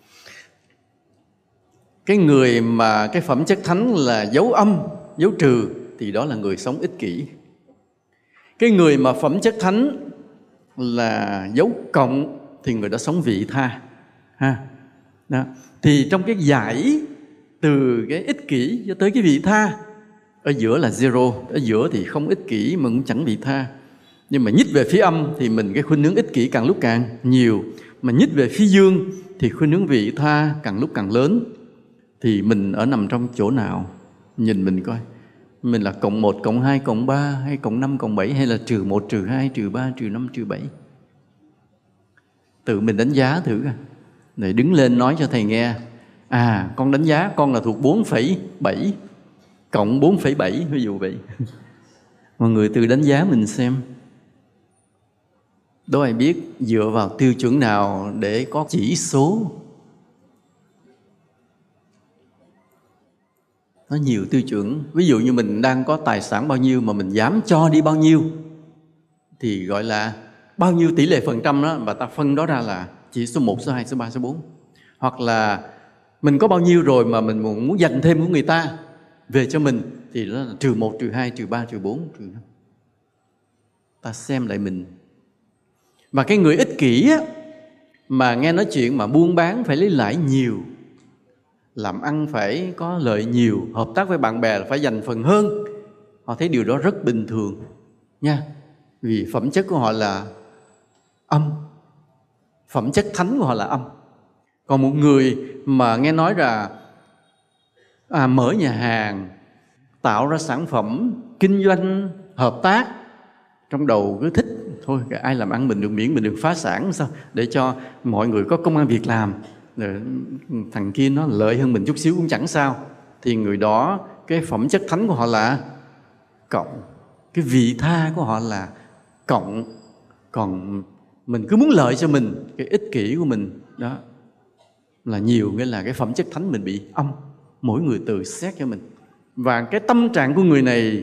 Cái người mà cái phẩm chất thánh là dấu âm, dấu trừ thì đó là người sống ích kỷ. Cái người mà phẩm chất thánh là dấu cộng thì người đó sống vị tha ha. Đó. Thì trong cái giải từ cái ích kỷ cho tới cái vị tha, ở giữa là zero, ở giữa thì không ích kỷ mà cũng chẳng vị tha. Nhưng mà nhích về phía âm thì mình cái khuynh hướng ích kỷ càng lúc càng nhiều, mà nhích về phía dương thì khuynh hướng vị tha càng lúc càng lớn. Thì mình ở nằm trong chỗ nào? Nhìn mình coi, mình là cộng một, cộng hai, cộng ba, hay cộng năm, cộng bảy, hay là trừ một, trừ hai, trừ ba, trừ năm, trừ bảy? Tự mình đánh giá thử coi. Để đứng lên nói cho thầy nghe, à con đánh giá con là thuộc bốn phẩy bảy, cộng bốn phẩy bảy, ví dụ vậy. Mọi người tự đánh giá mình xem. Đâu ai biết dựa vào tiêu chuẩn nào để có chỉ số. Nó nhiều tiêu chuẩn. Ví dụ như mình đang có tài sản bao nhiêu mà mình dám cho đi bao nhiêu, thì gọi là bao nhiêu tỷ lệ phần trăm đó, và ta phân đó ra là chỉ số một, số hai, số ba, số bốn. Hoặc là mình có bao nhiêu rồi mà mình muốn dành thêm của người ta về cho mình, thì đó là trừ một, trừ hai, trừ ba, trừ bốn, trừ năm. Ta xem lại mình. Và cái người ích kỷ á, mà nghe nói chuyện mà buôn bán phải lấy lãi nhiều, làm ăn phải có lợi nhiều, hợp tác với bạn bè là phải dành phần hơn, họ thấy điều đó rất bình thường. nha. Vì phẩm chất của họ là âm, phẩm chất thánh của họ là âm. Còn một người mà nghe nói là à, mở nhà hàng, tạo ra sản phẩm, kinh doanh, hợp tác, trong đầu cứ thích thôi ai làm ăn mình được, miễn mình được phá sản sao, để cho mọi người có công ăn việc làm, rồi thằng kia nó lợi hơn mình chút xíu cũng chẳng sao, thì người đó cái phẩm chất thánh của họ là cộng, cái vị tha của họ là cộng. Còn mình cứ muốn lợi cho mình, cái ích kỷ của mình đó là nhiều, nghĩa là cái phẩm chất thánh mình bị âm. Mỗi người tự xét cho mình. Và cái tâm trạng của người này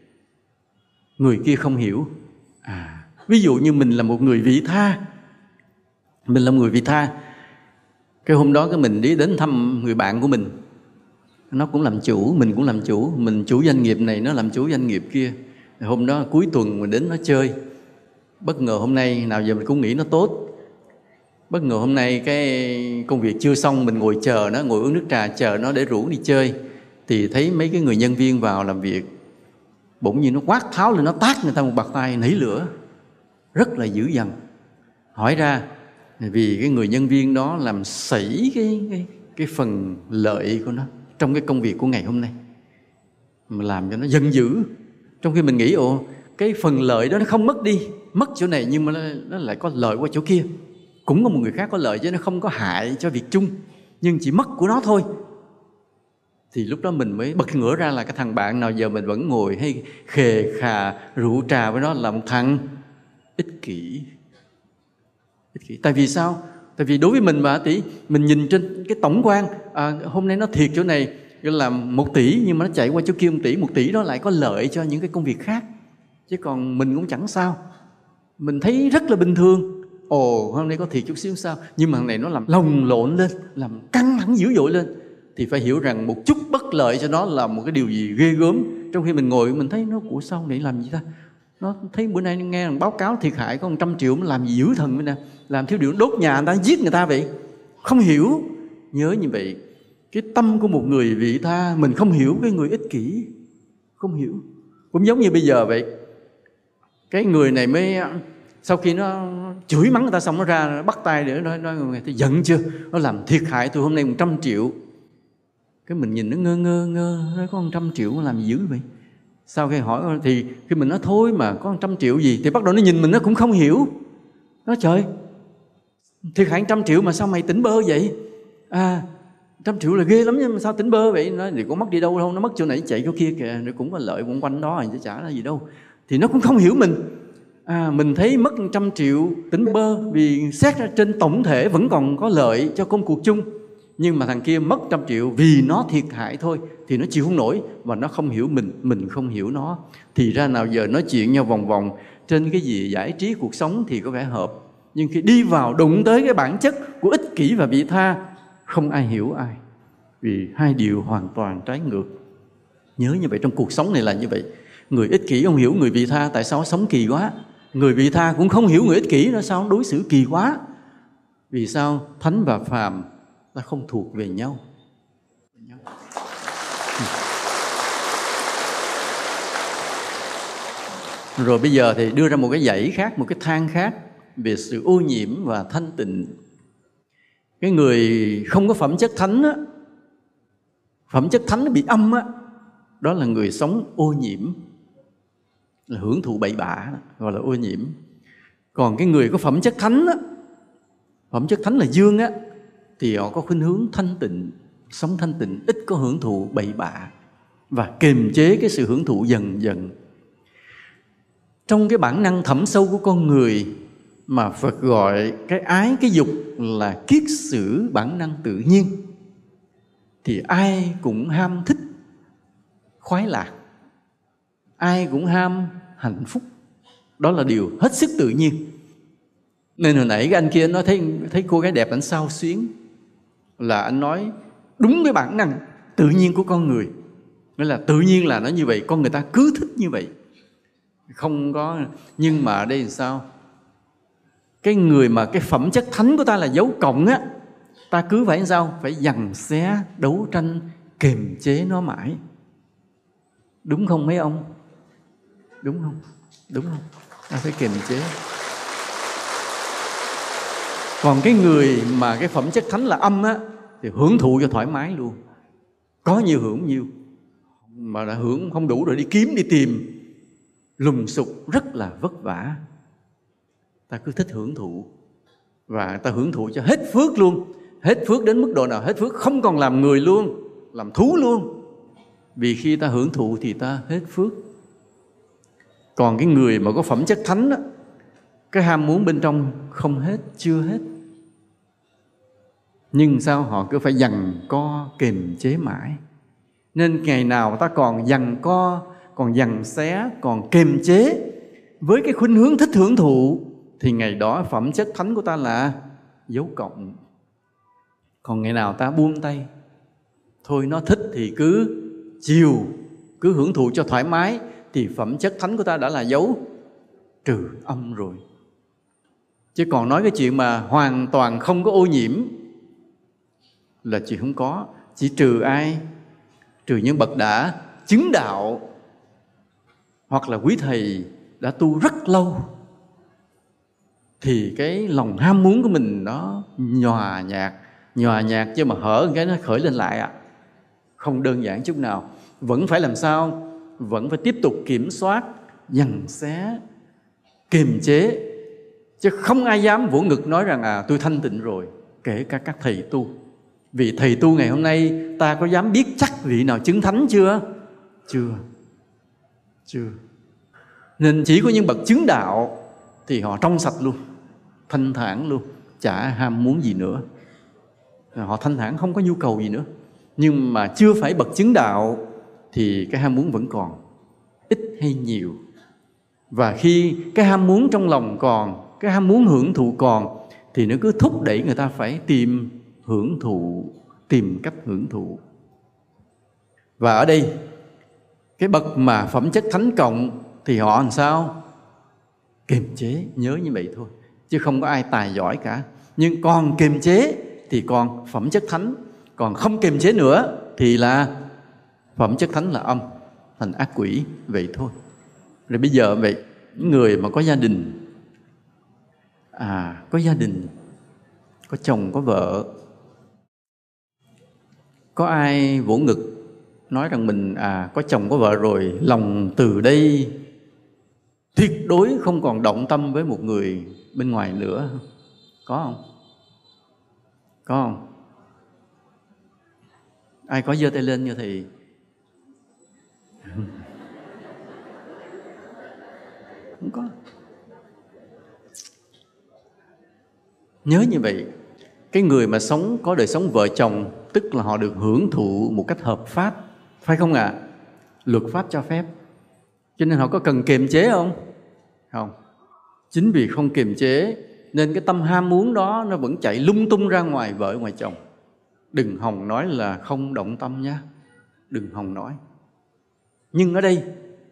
người kia không hiểu. À, ví dụ như mình là một người vị tha, mình là một người vị tha. Cái hôm đó cái mình đi đến thăm người bạn của mình, nó cũng làm chủ, mình cũng làm chủ, mình chủ doanh nghiệp này, nó làm chủ doanh nghiệp kia. Hôm đó cuối tuần mình đến nó chơi, bất ngờ hôm nay nào giờ mình cũng nghĩ nó tốt. Bất ngờ hôm nay cái công việc chưa xong, mình ngồi chờ nó, ngồi uống nước trà chờ nó để rủ đi chơi, thì thấy mấy cái người nhân viên vào làm việc, bỗng nhiên nó quát tháo lên, nó tát người ta một bạt tay nảy lửa, rất là dữ dằn. Hỏi ra vì cái người nhân viên đó làm sẩy cái, cái, cái phần lợi của nó trong cái công việc của ngày hôm nay, mà làm cho nó giận dữ. Trong khi mình nghĩ ồ, cái phần lợi đó nó không mất đi, mất chỗ này nhưng mà nó, nó lại có lợi qua chỗ kia. Cũng có một người khác có lợi chứ nó không có hại cho việc chung, nhưng chỉ mất của nó thôi. Thì lúc đó mình mới bật ngửa ra là cái thằng bạn nào giờ mình vẫn ngồi hay khề khà rượu trà với nó là một thằng ích kỷ. Ích kỷ. Tại vì sao? Tại vì đối với mình mà tỷ, mình nhìn trên cái tổng quan, à, hôm nay nó thiệt chỗ này là một tỷ, nhưng mà nó chạy qua chỗ kia một tỷ, một tỷ đó lại có lợi cho những cái công việc khác. Chứ còn mình cũng chẳng sao. Mình thấy rất là bình thường. Ồ, hôm nay có thiệt chút xíu sao, nhưng mà thằng này nó làm lồng lộn lên, làm căng thẳng dữ dội lên, thì phải hiểu rằng một chút bất lợi cho nó là một cái điều gì ghê gớm. Trong khi mình ngồi mình thấy nó của sau này làm gì ta, nó thấy bữa nay nghe báo cáo thiệt hại có một trăm triệu, nó làm gì dữ thần vậy nè, làm thiếu điều đốt nhà người ta, giết người ta vậy. Không hiểu. Nhớ như vậy, cái tâm của một người vị tha, mình không hiểu cái người ích kỷ, không hiểu. Cũng giống như bây giờ vậy, cái người này mới sau khi nó chửi mắng người ta xong, nó ra nó bắt tay để nói, nói người ta giận chưa, nó làm thiệt hại tôi hôm nay một trăm triệu. Cái mình nhìn nó ngơ ngơ ngơ, nó có một trăm triệu nó làm gì dữ vậy. Sau khi hỏi thì khi mình nói thôi mà có một trăm triệu gì, thì bắt đầu nó nhìn mình nó cũng không hiểu. Nó trời, thiệt hại một trăm triệu mà sao mày tỉnh bơ vậy? À, một trăm triệu là ghê lắm nhưng mà sao tỉnh bơ vậy? Nó thì có mất đi đâu đâu, nó mất chỗ này chạy chỗ kia kìa, nó cũng có lợi quanh quanh đó chứ chả là gì đâu. Thì nó cũng không hiểu mình. À, mình thấy mất một trăm triệu tỉnh bơ, vì xét ra trên tổng thể vẫn còn có lợi cho công cuộc chung. Nhưng mà thằng kia mất trăm triệu vì nó thiệt hại thôi, thì nó chịu không nổi, và nó không hiểu mình, mình không hiểu nó. Thì ra nào giờ nói chuyện nhau vòng vòng trên cái gì giải trí cuộc sống thì có vẻ hợp, nhưng khi đi vào đụng tới cái bản chất của ích kỷ và vị tha, không ai hiểu ai, vì hai điều hoàn toàn trái ngược. Nhớ như vậy, trong cuộc sống này là như vậy. Người ích kỷ không hiểu người vị tha, tại sao sống kỳ quá. Người vị tha cũng không hiểu người ích kỷ, nó sao đối xử kỳ quá. Vì sao? Thánh và phàm ta không thuộc về nhau. Rồi bây giờ thì đưa ra một cái dãy khác, một cái thang khác về sự ô nhiễm và thanh tịnh. Cái người không có phẩm chất thánh á, phẩm chất thánh nó bị âm á, đó là người sống ô nhiễm, là hưởng thụ bậy bạ, gọi là ô nhiễm. Còn cái người có phẩm chất thánh á, phẩm chất thánh là dương á, thì họ có khuynh hướng thanh tịnh, sống thanh tịnh, ít có hưởng thụ bậy bạ và kiềm chế cái sự hưởng thụ dần dần. Trong cái bản năng thẳm sâu của con người mà Phật gọi cái ái, cái dục là kiết sử bản năng tự nhiên, thì ai cũng ham thích khoái lạc, ai cũng ham hạnh phúc. Đó là điều hết sức tự nhiên. Nên hồi nãy cái anh kia nói thấy, thấy cô gái đẹp, anh xao xuyến, là anh nói đúng cái bản năng tự nhiên của con người. Nghĩa là tự nhiên là nó như vậy, con người ta cứ thích như vậy, không có. Nhưng mà ở đây làm sao? Cái người mà cái phẩm chất thánh của ta là dấu cộng á, ta cứ phải làm sao? Phải giằng xé, đấu tranh, kiềm chế nó mãi. Đúng không mấy ông? Đúng không? đúng không? Ta phải kiềm chế. Còn cái người mà cái phẩm chất thánh là âm á, thì hưởng thụ cho thoải mái luôn, có nhiều hưởng nhiều, mà đã hưởng không đủ rồi đi kiếm đi tìm lùng sục rất là vất vả. Ta cứ thích hưởng thụ, và ta hưởng thụ cho hết phước luôn. Hết phước đến mức độ nào? Hết phước không còn làm người luôn, làm thú luôn. Vì khi ta hưởng thụ thì ta hết phước. Còn cái người mà có phẩm chất thánh á, cái ham muốn bên trong không hết, chưa hết, nhưng sao họ cứ phải giằng co kiềm chế mãi. Nên ngày nào ta còn giằng co, còn giằng xé, còn kiềm chế với cái khuynh hướng thích hưởng thụ, thì ngày đó phẩm chất thánh của ta là dấu cộng. Còn ngày nào ta buông tay, thôi nó thích thì cứ chiều, cứ hưởng thụ cho thoải mái, thì phẩm chất thánh của ta đã là dấu trừ âm rồi. Chứ còn nói cái chuyện mà hoàn toàn không có ô nhiễm là chuyện không có. Chỉ trừ ai? Trừ những bậc đã chứng đạo, hoặc là quý thầy đã tu rất lâu, thì cái lòng ham muốn của mình nó nhòa nhạt, nhòa nhạt chứ mà hở cái nó khởi lên lại ạ. À. Không đơn giản chút nào. Vẫn phải làm sao? Vẫn phải tiếp tục kiểm soát, giằng xé, kiềm chế. Chứ không ai dám vỗ ngực nói rằng à tôi thanh tịnh rồi, kể cả các thầy tu. Vì thầy tu ngày hôm nay ta có dám biết chắc vị nào chứng thánh chưa? Chưa. Chưa. Nên chỉ có những bậc chứng đạo thì họ trong sạch luôn, thanh thản luôn, chả ham muốn gì nữa. Họ thanh thản không có nhu cầu gì nữa. Nhưng mà chưa phải bậc chứng đạo thì cái ham muốn vẫn còn, ít hay nhiều. Và khi cái ham muốn trong lòng còn, cái ham muốn hưởng thụ còn, thì nó cứ thúc đẩy người ta phải tìm hưởng thụ, tìm cách hưởng thụ. Và ở đây, cái bậc mà phẩm chất thánh cộng thì họ làm sao? Kiềm chế, nhớ như vậy thôi. Chứ không có ai tài giỏi cả. Nhưng còn kiềm chế thì còn phẩm chất thánh. Còn không kiềm chế nữa thì là phẩm chất thánh là âm, thành ác quỷ, vậy thôi. Rồi bây giờ vậy, những người mà có gia đình, à có gia đình, có chồng, có vợ, có ai vỗ ngực nói rằng mình à có chồng có vợ rồi, lòng từ đây tuyệt đối không còn động tâm với một người bên ngoài nữa, có không? Có không? Ai có giơ tay lên như thì không có. Nhớ như vậy, cái người mà sống có đời sống vợ chồng, tức là họ được hưởng thụ một cách hợp pháp, phải không ạ? À? Luật pháp cho phép. Cho nên họ có cần kiềm chế không? Không. Chính vì không kiềm chế nên cái tâm ham muốn đó nó vẫn chạy lung tung ra ngoài vợ ngoài chồng. Đừng hòng nói là không động tâm nha, đừng hòng nói. Nhưng ở đây,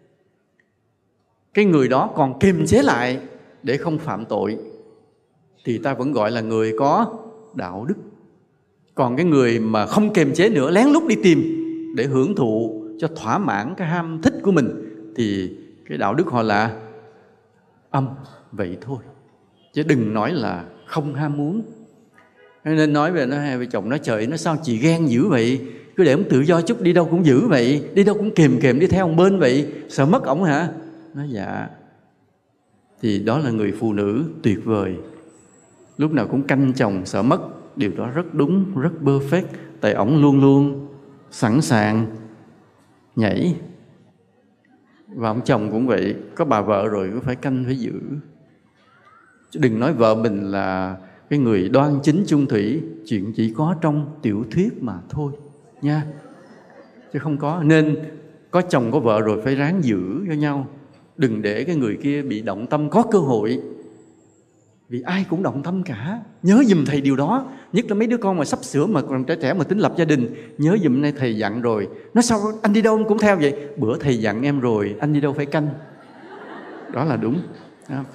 cái người đó còn kiềm chế lại để không phạm tội thì ta vẫn gọi là người có đạo đức. Còn cái người mà không kiềm chế nữa, lén lút đi tìm để hưởng thụ cho thỏa mãn cái ham thích của mình, thì cái đạo đức họ là âm, vậy thôi. Chứ đừng nói là không ham muốn. Nên nói về nó hai vợ chồng nói trời, nó sao chị ghen dữ vậy, cứ để ông tự do chút, đi đâu cũng dữ vậy, đi đâu cũng kềm kềm đi theo ông bên vậy, sợ mất ổng hả? Nói dạ. Thì đó là người phụ nữ tuyệt vời, lúc nào cũng canh chồng sợ mất. Điều đó rất đúng, rất perfect. Tại ổng luôn luôn sẵn sàng nhảy. Và ông chồng cũng vậy, có bà vợ rồi cũng phải canh, phải giữ. Chứ đừng nói vợ mình là cái người đoan chính chung thủy, chuyện chỉ có trong tiểu thuyết mà thôi nha, chứ không có. Nên có chồng có vợ rồi phải ráng giữ cho nhau, đừng để cái người kia bị động tâm có cơ hội. Vì ai cũng động tâm cả. Nhớ giùm thầy điều đó. Nhất là mấy đứa con mà sắp sửa mà còn trẻ trẻ mà tính lập gia đình. Nhớ giùm nay thầy dặn rồi. Nó sao anh đi đâu cũng theo vậy? Bữa thầy dặn em rồi, anh đi đâu phải canh. Đó là đúng. Đó.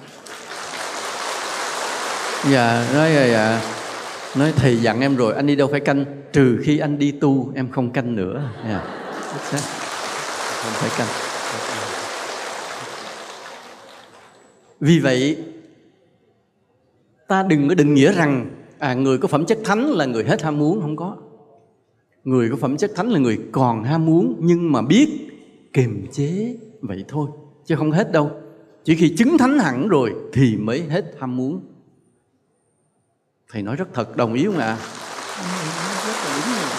Dạ, nói rồi dạ. Nói thầy dặn em rồi, anh đi đâu phải canh. Trừ khi anh đi tu, em không canh nữa. Dạ. Không phải canh. Vì vậy ta đừng có định nghĩa rằng à, người có phẩm chất thánh là người hết ham muốn. Không có. Người có phẩm chất thánh là người còn ham muốn nhưng mà biết kiềm chế vậy thôi, chứ không hết đâu. Chỉ khi chứng thánh hẳn rồi thì mới hết ham muốn. Thầy nói rất thật, đồng ý không ạ? Rất là đúng rồi.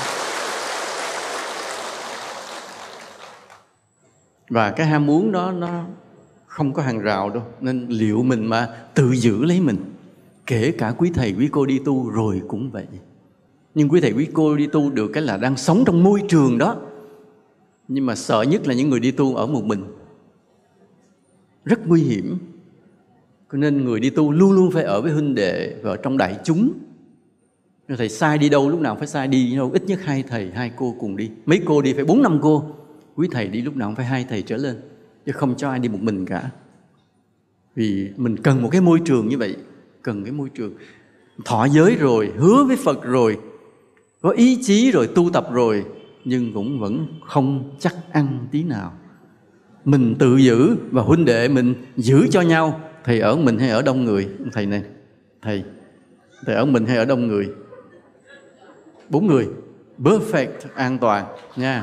Và cái ham muốn đó nó không có hàng rào đâu. Nên liệu mình mà tự giữ lấy mình, kể cả quý thầy quý cô đi tu rồi cũng vậy. Nhưng quý thầy quý cô đi tu được cái là đang sống trong môi trường đó. Nhưng mà sợ nhất là những người đi tu ở một mình, rất nguy hiểm. Cho nên người đi tu luôn luôn phải ở với huynh đệ và ở trong đại chúng. Thầy sai đi đâu lúc nào phải sai đi đâu, ít nhất hai thầy, hai cô cùng đi. Mấy cô đi phải bốn năm cô. Quý thầy đi lúc nào cũng phải hai thầy trở lên, chứ không cho ai đi một mình cả. Vì mình cần một cái môi trường như vậy. Cần cái môi trường thọ giới rồi, hứa với Phật rồi, có ý chí rồi, tu tập rồi, nhưng cũng vẫn không chắc ăn tí nào. Mình tự giữ và huynh đệ mình giữ cho nhau. Thầy ở mình hay ở đông người? Thầy này, thầy Thầy ở mình hay ở đông người? Bốn người. Perfect, an toàn nha.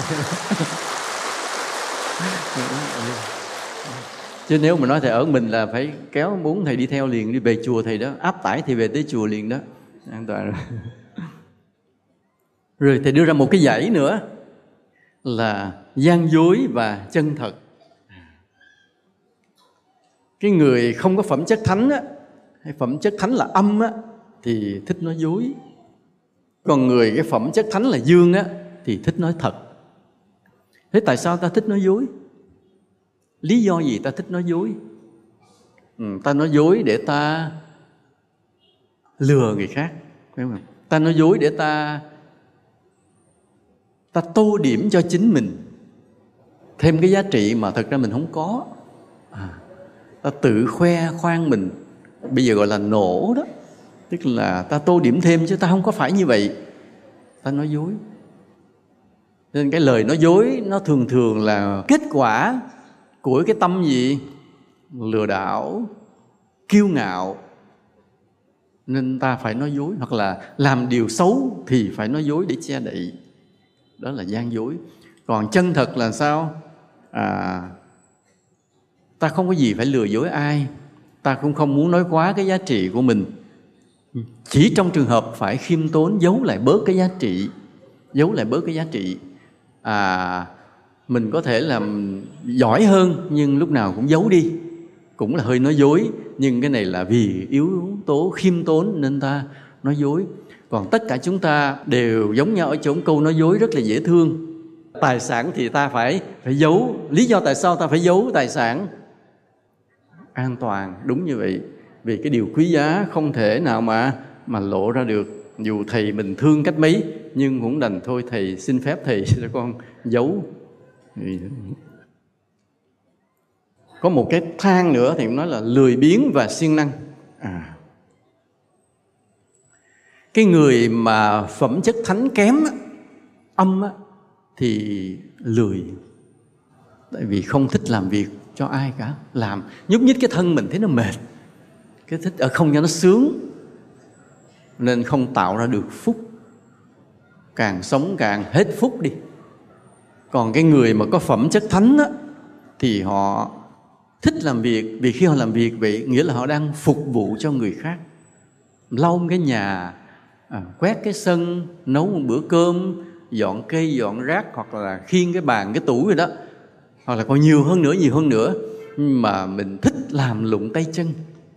Chứ nếu mà nói thầy ở mình là phải kéo bốn thầy đi theo liền, đi về chùa thầy đó, áp tải thì về tới chùa liền đó. An toàn rồi. Rồi thầy đưa ra một cái dãy nữa là gian dối và chân thật. Cái người không có phẩm chất thánh á, hay phẩm chất thánh là âm á, thì thích nói dối. Còn người cái phẩm chất thánh là dương á, thì thích nói thật. Thế tại sao ta thích nói dối? Lý do gì ta thích nói dối? Ừ, ta nói dối để ta lừa người khác, phải không? Ta nói dối để ta ta tô điểm cho chính mình thêm cái giá trị mà thật ra mình không có. À, ta tự khoe khoang mình, bây giờ gọi là nổ đó. Tức là ta tô điểm thêm chứ ta không có phải như vậy. Ta nói dối. Nên cái lời nói dối nó thường thường là kết quả của cái tâm gì? Lừa đảo, kiêu ngạo. Nên ta phải nói dối. Hoặc là làm điều xấu thì phải nói dối để che đậy. Đó là gian dối. Còn chân thật là sao? À, ta không có gì phải lừa dối ai. Ta cũng không muốn nói quá cái giá trị của mình. Chỉ trong trường hợp phải khiêm tốn, giấu lại bớt cái giá trị. Giấu lại bớt cái giá trị. À, mình có thể là giỏi hơn nhưng lúc nào cũng giấu đi, cũng là hơi nói dối. Nhưng cái này là vì yếu tố khiêm tốn nên ta nói dối. Còn tất cả chúng ta đều giống nhau ở chỗ câu nói dối rất là dễ thương. Tài sản thì ta phải phải giấu. Lý do tại sao ta phải giấu tài sản? An toàn, đúng như vậy. Vì cái điều quý giá không thể nào mà mà lộ ra được. Dù thầy mình thương cách mấy nhưng cũng đành thôi, thầy xin phép thầy cho con giấu. Có một cái thang nữa thì cũng nói là lười biếng và siêng năng. À, cái người mà phẩm chất thánh kém, âm á, thì lười. Tại vì không thích làm việc cho ai cả. Làm nhúc nhích cái thân mình thấy nó mệt, cái thích ở không cho nó sướng, nên không tạo ra được phúc. Càng sống càng hết phúc đi. Còn cái người mà có phẩm chất thánh á, thì họ thích làm việc. Vì khi họ làm việc vậy nghĩa là họ đang phục vụ cho người khác. Lau cái nhà, à, quét cái sân, nấu một bữa cơm, dọn cây, dọn rác, hoặc là khiêng cái bàn, cái tủ rồi đó. Hoặc là còn nhiều hơn nữa, nhiều hơn nữa. Nhưng mà mình thích làm lụng tay chân,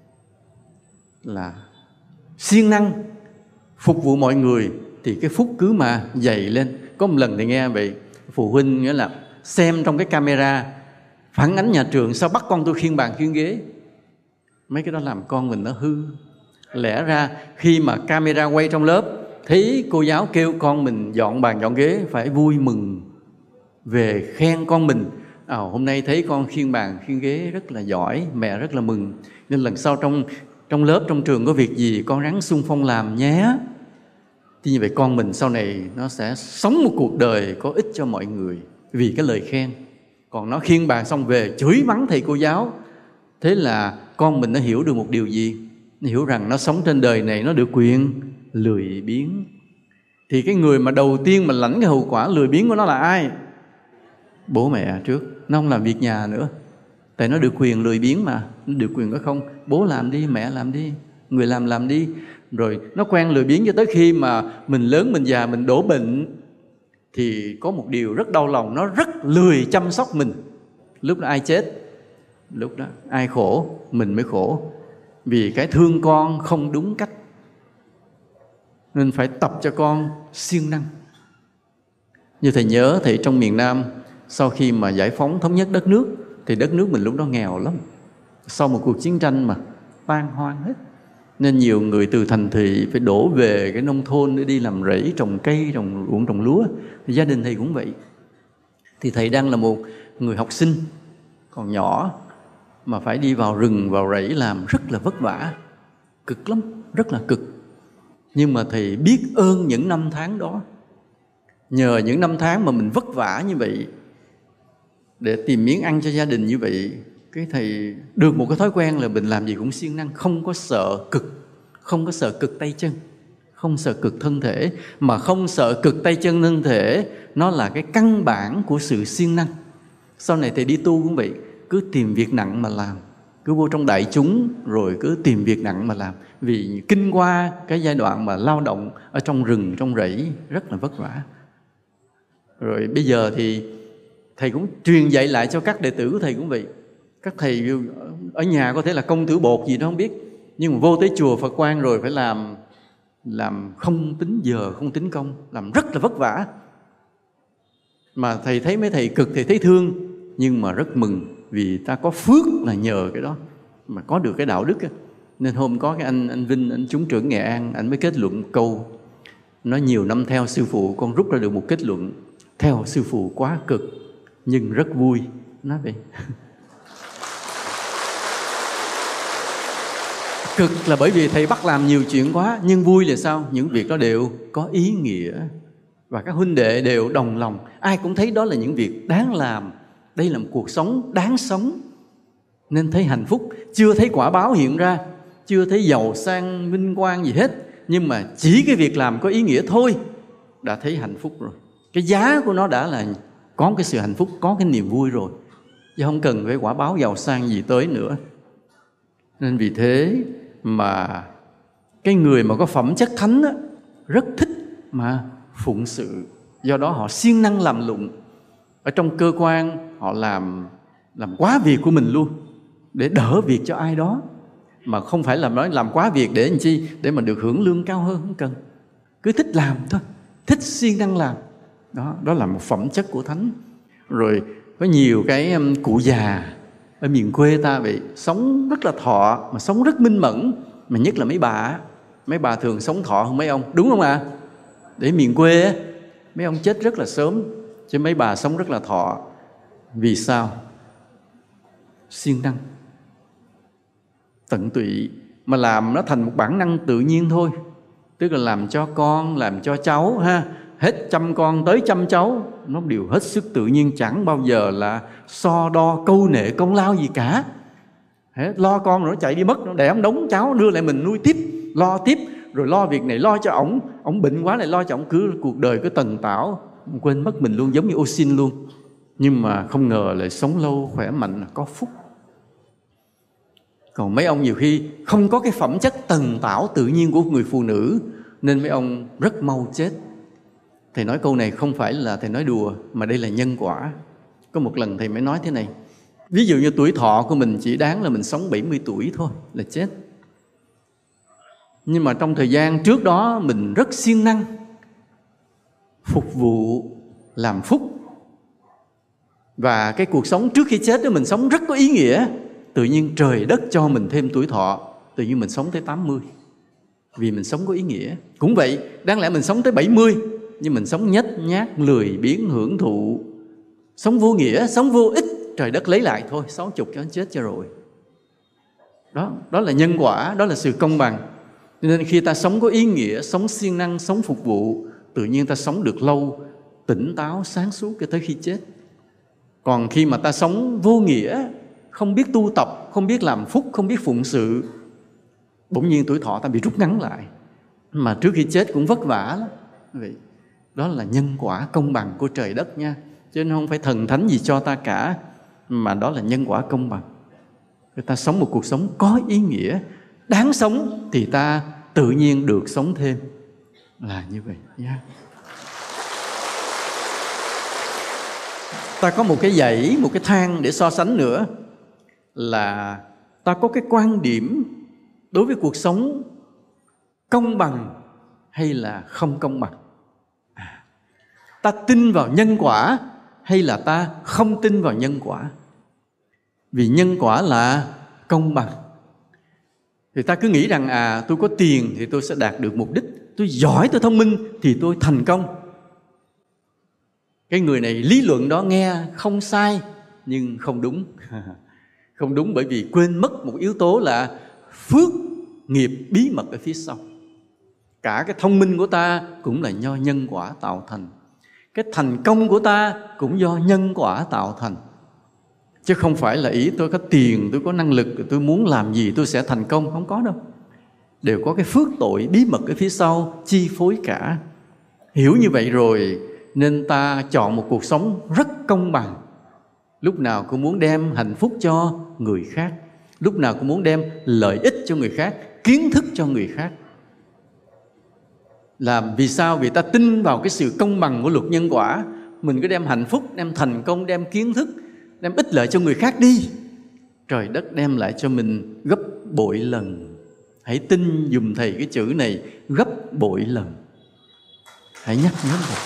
là siêng năng, phục vụ mọi người, thì cái phúc cứ mà dày lên. Có một lần thì nghe vậy, phụ huynh nghĩa là xem trong cái camera phản ánh nhà trường, sao bắt con tôi khiêng bàn khiêng ghế. Mấy cái đó làm con mình nó hư. Lẽ ra khi mà camera quay trong lớp, thấy cô giáo kêu con mình dọn bàn dọn ghế, phải vui mừng, về khen con mình. À, hôm nay thấy con khiêng bàn khiêng ghế rất là giỏi, mẹ rất là mừng. Nên lần sau trong trong lớp, trong trường có việc gì con ráng xung phong làm nhé. Thì như vậy con mình sau này nó sẽ sống một cuộc đời có ích cho mọi người vì cái lời khen. Còn nó khiêng bàn xong về chửi mắng thầy cô giáo, thế là con mình nó hiểu được một điều gì? Nó hiểu rằng nó sống trên đời này nó được quyền lười biếng. Thì cái người mà đầu tiên mà lãnh cái hậu quả lười biếng của nó là ai? Bố mẹ trước. Nó không làm việc nhà nữa, tại nó được quyền lười biếng mà. Nó được quyền có không? Bố làm đi, mẹ làm đi, người làm làm đi. Rồi nó quen lười biếng cho tới khi mà mình lớn, mình già, mình đổ bệnh, thì có một điều rất đau lòng, nó rất lười chăm sóc mình. Lúc đó ai chết? Lúc đó ai khổ? Mình mới khổ. Vì cái thương con không đúng cách. Nên phải tập cho con siêng năng. Như thầy nhớ, thầy trong miền Nam, sau khi mà giải phóng thống nhất đất nước, thì đất nước mình lúc đó nghèo lắm. Sau một cuộc chiến tranh mà tan hoang hết. Nên nhiều người từ thành thị phải đổ về cái nông thôn để đi làm rẫy, trồng cây, trồng ruộng, trồng lúa. Thì gia đình thầy cũng vậy. Thì thầy đang là một người học sinh còn nhỏ, mà phải đi vào rừng, vào rẫy làm rất là vất vả, cực lắm, rất là cực. Nhưng mà thầy biết ơn những năm tháng đó. Nhờ những năm tháng mà mình vất vả như vậy để tìm miếng ăn cho gia đình như vậy, cái thầy được một cái thói quen là mình làm gì cũng siêng năng, không có sợ cực, không có sợ cực tay chân, không sợ cực thân thể. Mà không sợ cực tay chân thân thể, nó là cái căn bản của sự siêng năng. Sau này thầy đi tu cũng vậy, cứ tìm việc nặng mà làm, cứ vô trong đại chúng rồi cứ tìm việc nặng mà làm. Vì kinh qua cái giai đoạn mà lao động ở trong rừng, trong rẫy rất là vất vả. Rồi bây giờ thì thầy cũng truyền dạy lại cho các đệ tử của thầy cũng vậy. Các thầy ở nhà có thể là công tử bột gì đó không biết, nhưng mà vô tới chùa Phật Quang rồi phải làm làm không tính giờ, không tính công, làm rất là vất vả. Mà thầy thấy mấy thầy cực, thầy thấy thương, nhưng mà rất mừng vì ta có phước là nhờ cái đó mà có được cái đạo đức á. Nên hôm có cái anh anh Vinh, anh chúng trưởng Nghệ An, anh mới kết luận câu nói: nhiều năm theo sư phụ, con rút ra được một kết luận: theo sư phụ quá cực nhưng rất vui. Nói vậy. Cực là bởi vì thầy bắt làm nhiều chuyện quá, nhưng vui là sao? Những việc đó đều có ý nghĩa và các huynh đệ đều đồng lòng. Ai cũng thấy đó là những việc đáng làm. Đây là một cuộc sống đáng sống, nên thấy hạnh phúc. Chưa thấy quả báo hiện ra, chưa thấy giàu sang vinh quang gì hết, nhưng mà chỉ cái việc làm có ý nghĩa thôi đã thấy hạnh phúc rồi. Cái giá của nó đã là có cái sự hạnh phúc, có cái niềm vui rồi, chứ không cần cái quả báo giàu sang gì tới nữa. Nên vì thế mà cái người mà có phẩm chất thánh á, rất thích mà phụng sự. Do đó họ siêng năng làm lụng. Ở trong cơ quan họ làm làm quá việc của mình luôn, để đỡ việc cho ai đó. Mà không phải là nói làm quá việc để làm chi? Để mà được hưởng lương cao hơn, không cần. Cứ thích làm thôi, thích siêng năng làm. Đó, đó là một phẩm chất của thánh. Rồi có nhiều cái um, cụ già ở miền quê ta vậy, sống rất là thọ, mà sống rất minh mẫn. Mà nhất là mấy bà, mấy bà thường sống thọ hơn mấy ông, đúng không ạ? À? Để miền quê mấy ông chết rất là sớm, chứ mấy bà sống rất là thọ. Vì sao? Siêng năng, tận tụy, mà làm nó thành một bản năng tự nhiên thôi. Tức là làm cho con, làm cho cháu ha, hết chăm con tới chăm cháu, nó đều hết sức tự nhiên, chẳng bao giờ là so đo câu nệ công lao gì cả. Hết, lo con rồi nó chạy đi mất, nó để ông đống cháu đưa lại mình nuôi tiếp, lo tiếp, rồi lo việc này lo cho ổng, ổng bệnh quá lại lo cho ổng, cứ cuộc đời cứ tần tảo, quên mất mình luôn, giống như ô xin luôn. Nhưng mà không ngờ lại sống lâu, khỏe mạnh, có phúc. Còn mấy ông nhiều khi không có cái phẩm chất tần tảo tự nhiên của người phụ nữ, nên mấy ông rất mau chết. Thầy nói câu này không phải là thầy nói đùa, mà đây là nhân quả. Có một lần thầy mới nói thế này: ví dụ như tuổi thọ của mình chỉ đáng là mình sống bảy mươi tuổi thôi là chết. Nhưng mà trong thời gian trước đó mình rất siêng năng, phục vụ, làm phúc. Và cái cuộc sống trước khi chết đó mình sống rất có ý nghĩa. Tự nhiên trời đất cho mình thêm tuổi thọ, tự nhiên mình sống tới tám mươi. Vì mình sống có ý nghĩa. Cũng vậy, đáng lẽ mình sống tới bảy mươi, nhưng mình sống nhếch nhác, lười biếng, hưởng thụ, sống vô nghĩa, sống vô ích. Trời đất lấy lại thôi, sáu chục cho nó chết cho rồi. Đó, đó là nhân quả, đó là sự công bằng. Nên khi ta sống có ý nghĩa, sống siêng năng, sống phục vụ, tự nhiên ta sống được lâu, tỉnh táo, sáng suốt cho tới khi chết. Còn khi mà ta sống vô nghĩa, không biết tu tập, không biết làm phúc, không biết phụng sự, bỗng nhiên tuổi thọ ta bị rút ngắn lại, mà trước khi chết cũng vất vả lắm. Vậy đó là nhân quả công bằng của trời đất nha, chứ không phải thần thánh gì cho ta cả, mà đó là nhân quả công bằng. Người ta sống một cuộc sống có ý nghĩa, đáng sống, thì ta tự nhiên được sống thêm, là như vậy nha. Ta có một cái dãy, một cái thang để so sánh nữa, là ta có cái quan điểm đối với cuộc sống công bằng hay là không công bằng. À, ta tin vào nhân quả hay là ta không tin vào nhân quả. Vì nhân quả là công bằng. Thì ta cứ nghĩ rằng à tôi có tiền thì tôi sẽ đạt được mục đích, tôi giỏi, tôi thông minh thì tôi thành công. Cái người này lý luận đó nghe không sai, nhưng không đúng. Không đúng bởi vì quên mất một yếu tố là phước nghiệp bí mật ở phía sau. Cả cái thông minh của ta cũng là do nhân quả tạo thành. Cái thành công của ta cũng do nhân quả tạo thành. Chứ không phải là ý tôi có tiền, tôi có năng lực, tôi muốn làm gì tôi sẽ thành công. Không có đâu. Đều có cái phước tội bí mật ở phía sau chi phối cả. Hiểu như vậy rồi nên ta chọn một cuộc sống rất công bằng. Lúc nào cũng muốn đem hạnh phúc cho người khác, lúc nào cũng muốn đem lợi ích cho người khác, kiến thức cho người khác. Làm vì sao? Vì ta tin vào cái sự công bằng của luật nhân quả. Mình cứ đem hạnh phúc, đem thành công, đem kiến thức, đem ích lợi cho người khác đi, trời đất đem lại cho mình gấp bội lần. Hãy tin dùm thầy cái chữ này, gấp bội lần. Hãy nhắc nhớ vậy.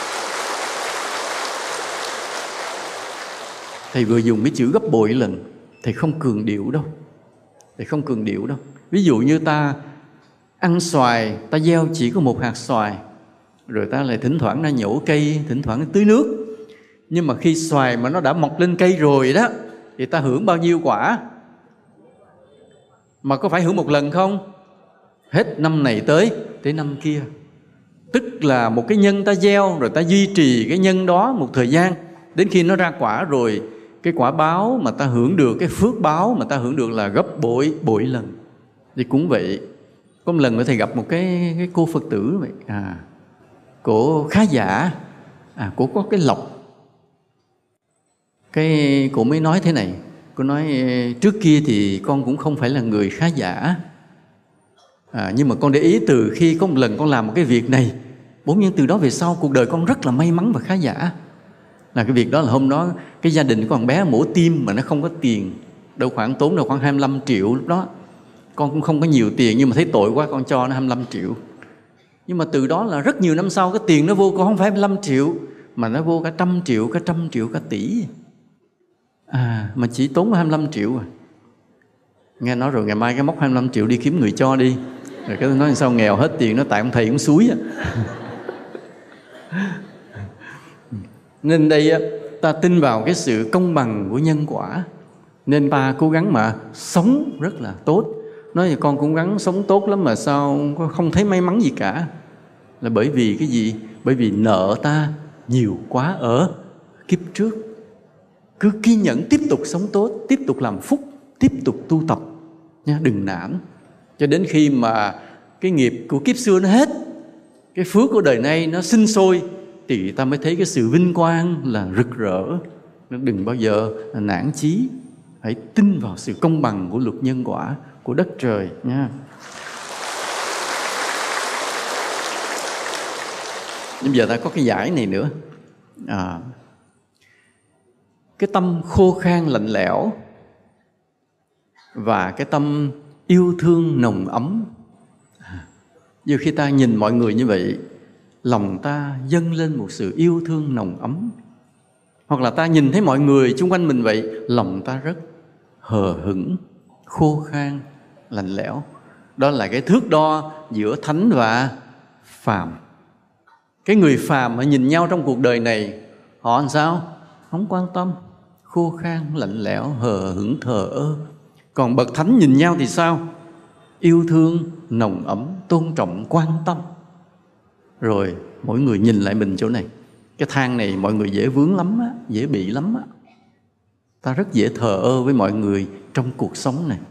Thầy vừa dùng cái chữ gấp bội lần, thầy không cường điệu đâu. Thầy không cường điệu đâu. Ví dụ như ta ăn xoài, ta gieo chỉ có một hạt xoài, rồi ta lại thỉnh thoảng ra nhổ cây, thỉnh thoảng tưới nước. Nhưng mà khi xoài mà nó đã mọc lên cây rồi đó, thì ta hưởng bao nhiêu quả? Mà có phải hưởng một lần không? Hết năm này tới, tới năm kia. Tức là một cái nhân ta gieo, rồi ta duy trì cái nhân đó một thời gian, đến khi nó ra quả rồi, cái quả báo mà ta hưởng được, cái phước báo mà ta hưởng được là gấp bội, bội lần. Thì cũng vậy. Có một lần thầy gặp một cái, cái cô Phật tử vậy. À, cổ khá giả, à, cổ có cái lộc. Cái cổ mới nói thế này, cô nói trước kia thì con cũng không phải là người khá giả, à, nhưng mà con để ý từ khi có một lần con làm một cái việc này, bỗng nhiên từ đó về sau cuộc đời con rất là may mắn và khá giả. Là cái việc đó là hôm đó cái gia đình có thằng bé mổ tim mà nó không có tiền, đâu khoảng tốn đâu khoảng hai mươi lăm triệu. Lúc đó con cũng không có nhiều tiền, nhưng mà thấy tội quá con cho nó hai mươi lăm triệu. Nhưng mà từ đó là rất nhiều năm sau cái tiền nó vô con không phải hai mươi lăm triệu, mà nó vô cả trăm triệu, cả trăm triệu, cả tỷ. À, mà chỉ tốn hai mươi lăm triệu à. Nghe nói rồi ngày mai cái móc hai mươi lăm triệu đi kiếm người cho đi. Rồi cái nói sao nghèo hết tiền, nó tại ông thầy cũng xúi á. Nên đây ta tin vào cái sự công bằng của nhân quả, nên ta cố gắng mà sống rất là tốt. Nói thì con cũng gắng sống tốt lắm mà sao không thấy may mắn gì cả. Là bởi vì cái gì? Bởi vì nợ ta nhiều quá ở kiếp trước. Cứ kiên nhẫn tiếp tục sống tốt, tiếp tục làm phúc, tiếp tục tu tập nha, đừng nản. Cho đến khi mà cái nghiệp của kiếp xưa nó hết, cái phước của đời nay nó sinh sôi, thì ta mới thấy cái sự vinh quang là rực rỡ. Đừng bao giờ nản chí. Hãy tin vào sự công bằng của luật nhân quả của đất trời nha. Nhưng giờ ta có cái giải này nữa. À, cái tâm khô khan lạnh lẽo và cái tâm yêu thương nồng ấm. À, nhiều khi ta nhìn mọi người như vậy, lòng ta dâng lên một sự yêu thương nồng ấm. Hoặc là ta nhìn thấy mọi người xung quanh mình vậy, lòng ta rất hờ hững, khô khan, lạnh lẽo. Đó là cái thước đo giữa thánh và phàm. Cái người phàm mà nhìn nhau trong cuộc đời này, họ làm sao? Không quan tâm, khô khan, lạnh lẽo, hờ hững, thờ ơ. Còn bậc thánh nhìn nhau thì sao? Yêu thương, nồng ấm, tôn trọng, quan tâm. Rồi mỗi người nhìn lại mình chỗ này. Cái thang này mọi người dễ vướng lắm á, dễ bị lắm á. Ta rất dễ thờ ơ với mọi người trong cuộc sống này.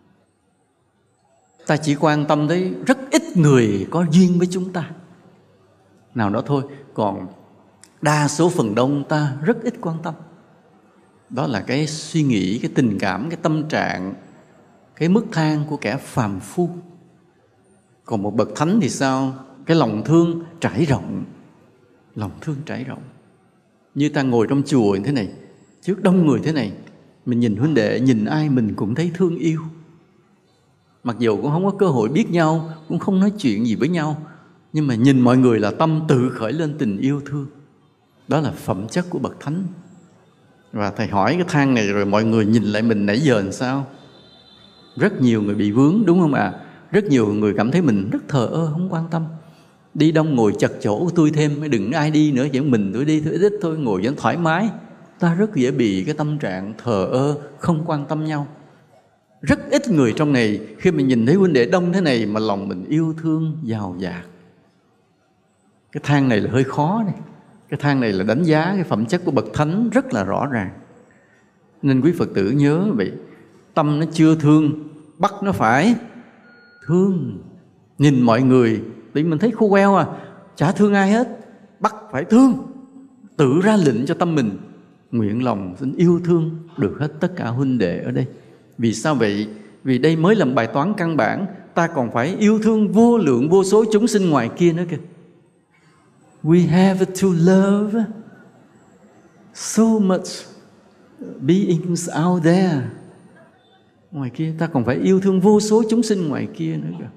Ta chỉ quan tâm tới rất ít người có duyên với chúng ta nào đó thôi. Còn đa số phần đông ta rất ít quan tâm. Đó là cái suy nghĩ, cái tình cảm, cái tâm trạng, cái mức thang của kẻ phàm phu. Còn một bậc thánh thì sao? Cái lòng thương trải rộng. Lòng thương trải rộng. Như ta ngồi trong chùa như thế này, trước đông người thế này, mình nhìn huynh đệ, nhìn ai mình cũng thấy thương yêu. Mặc dù cũng không có cơ hội biết nhau, cũng không nói chuyện gì với nhau, nhưng mà nhìn mọi người là tâm tự khởi lên tình yêu thương. Đó là phẩm chất của bậc thánh. Và thầy hỏi cái thang này rồi mọi người nhìn lại mình nãy giờ làm sao? Rất nhiều người bị vướng, đúng không ạ? À? Rất nhiều người cảm thấy mình rất thờ ơ, không quan tâm. Đi đông ngồi chật chỗ tôi thêm, đừng ai đi nữa, chỉ mình tôi đi, tôi ít thôi, ngồi cho thoải mái. Ta rất dễ bị cái tâm trạng thờ ơ, không quan tâm nhau. Rất ít người trong này khi mình nhìn thấy huynh đệ đông thế này mà lòng mình yêu thương giàu dạt. Cái thang này là hơi khó này. Cái thang này là đánh giá cái phẩm chất của bậc thánh rất là rõ ràng. Nên quý Phật tử nhớ vậy, tâm nó chưa thương, bắt nó phải thương. Nhìn mọi người, thì mình thấy khô queo à, chả thương ai hết, bắt phải thương. Tự ra lệnh cho tâm mình, nguyện lòng xin yêu thương được hết tất cả huynh đệ ở đây. Vì sao vậy? Vì đây mới là bài toán căn bản. Ta còn phải yêu thương vô lượng vô số chúng sinh ngoài kia nữa kìa. We have to love so much beings out there. Ngoài kia ta còn phải yêu thương vô số chúng sinh ngoài kia nữa kìa.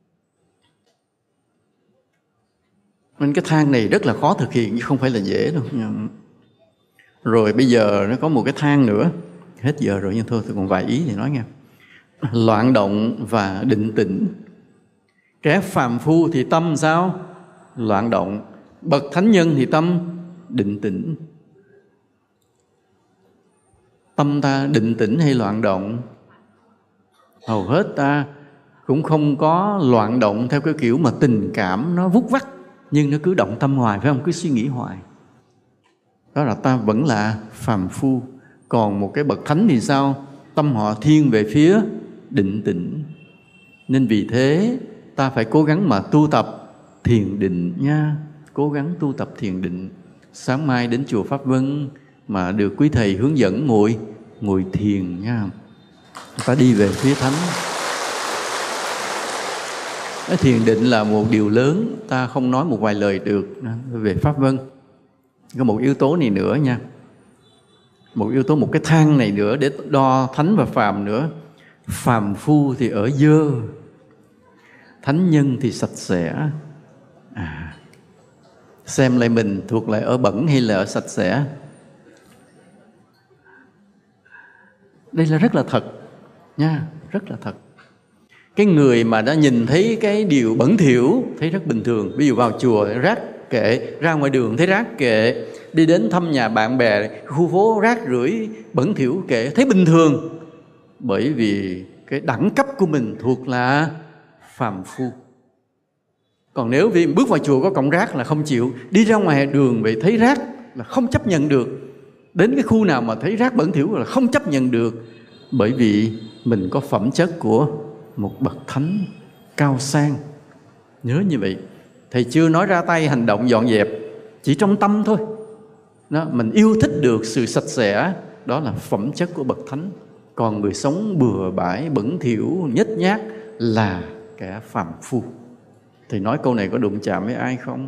Nên cái thang này rất là khó thực hiện chứ không phải là dễ đâu. Rồi bây giờ nó có một cái thang nữa. Hết giờ rồi nhưng thôi tôi còn vài ý thì nói nghe. Loạn động và định tĩnh. Kẻ phàm phu thì tâm sao? Loạn động. Bậc thánh nhân thì tâm định tĩnh. Tâm ta định tĩnh hay loạn động? Hầu hết ta cũng không có loạn động theo cái kiểu mà tình cảm nó vút vắt, nhưng nó cứ động tâm hoài, phải không? Cứ suy nghĩ hoài. Đó là ta vẫn là phàm phu. Còn một cái bậc thánh thì sao? Tâm họ thiên về phía định tĩnh. Nên vì thế ta phải cố gắng mà tu tập thiền định nha. Cố gắng tu tập thiền định. Sáng mai đến chùa Pháp Vân mà được quý thầy hướng dẫn ngồi ngồi thiền nha. Ta đi về phía thánh. Cái thiền định là một điều lớn, ta không nói một vài lời được. Về Pháp Vân có một yếu tố này nữa nha. Một yếu tố, một cái thang này nữa để đo thánh và phàm nữa. Phàm phu thì ở dơ, thánh nhân thì sạch sẽ. À, xem lại mình thuộc lại ở bẩn hay là ở sạch sẽ. Đây là rất là thật nha, rất là thật. Cái người mà đã nhìn thấy cái điều bẩn thỉu thấy rất bình thường. Ví dụ vào chùa rác kệ, ra ngoài đường thấy rác kệ, đi đến thăm nhà bạn bè, khu phố rác rưởi bẩn thỉu kệ, thấy bình thường. Bởi vì cái đẳng cấp của mình thuộc là phàm phu. Còn nếu vì bước vào chùa có cọng rác là không chịu, đi ra ngoài đường vậy thấy rác là không chấp nhận được, đến cái khu nào mà thấy rác bẩn thỉu là không chấp nhận được. Bởi vì mình có phẩm chất của một bậc thánh cao sang. Nhớ như vậy. Thầy chưa nói ra tay hành động dọn dẹp, chỉ trong tâm thôi. Đó, mình yêu thích được sự sạch sẽ, đó là phẩm chất của bậc thánh. Còn người sống bừa bãi, bẩn thỉu, nhếch nhác là kẻ phàm phu. Thầy nói câu này có đụng chạm với ai không?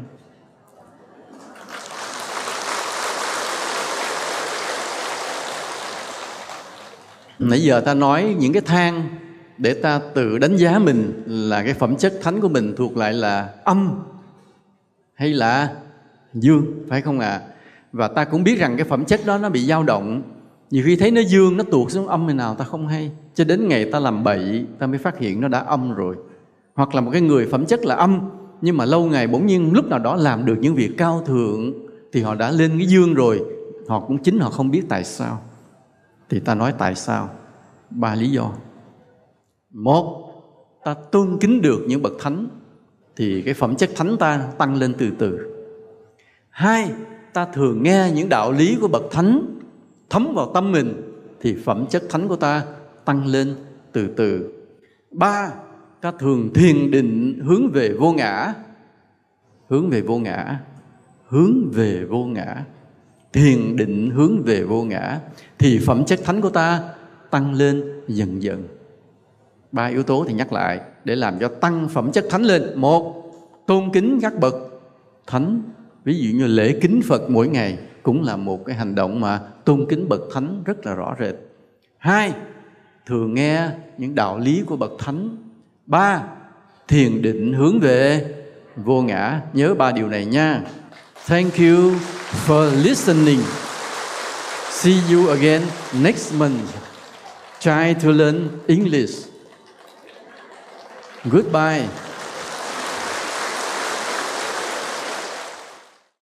Nãy giờ ta nói những cái thang để ta tự đánh giá mình là cái phẩm chất thánh của mình thuộc lại là âm hay là dương, phải không ạ? À? Và ta cũng biết rằng cái phẩm chất đó nó bị dao động. Nhiều khi thấy nó dương, nó tuột xuống âm hay nào ta không hay. Cho đến ngày ta làm bậy, ta mới phát hiện nó đã âm rồi. Hoặc là một cái người phẩm chất là âm, nhưng mà lâu ngày bỗng nhiên lúc nào đó làm được những việc cao thượng thì họ đã lên cái dương rồi. Họ cũng chính họ không biết tại sao. Thì ta nói tại sao? Ba lý do. Một, ta tôn kính được những bậc thánh thì cái phẩm chất thánh ta tăng lên từ từ. Hai, ta thường nghe những đạo lý của bậc thánh thấm vào tâm mình thì phẩm chất thánh của ta tăng lên từ từ. Ba, ta thường thiền định hướng về vô ngã. Hướng về vô ngã. Hướng về vô ngã. Thiền định hướng về vô ngã thì phẩm chất thánh của ta tăng lên dần dần. Ba yếu tố thì nhắc lại để làm cho tăng phẩm chất thánh lên. Một, tôn kính các bậc thánh. Ví dụ như lễ kính Phật mỗi ngày cũng là một cái hành động mà tôn kính bậc thánh rất là rõ rệt. Hai, thường nghe những đạo lý của bậc thánh. Ba, thiền định hướng về vô ngã. Nhớ ba điều này nha. Thank you for listening. See you again next month. Try to learn English. Goodbye.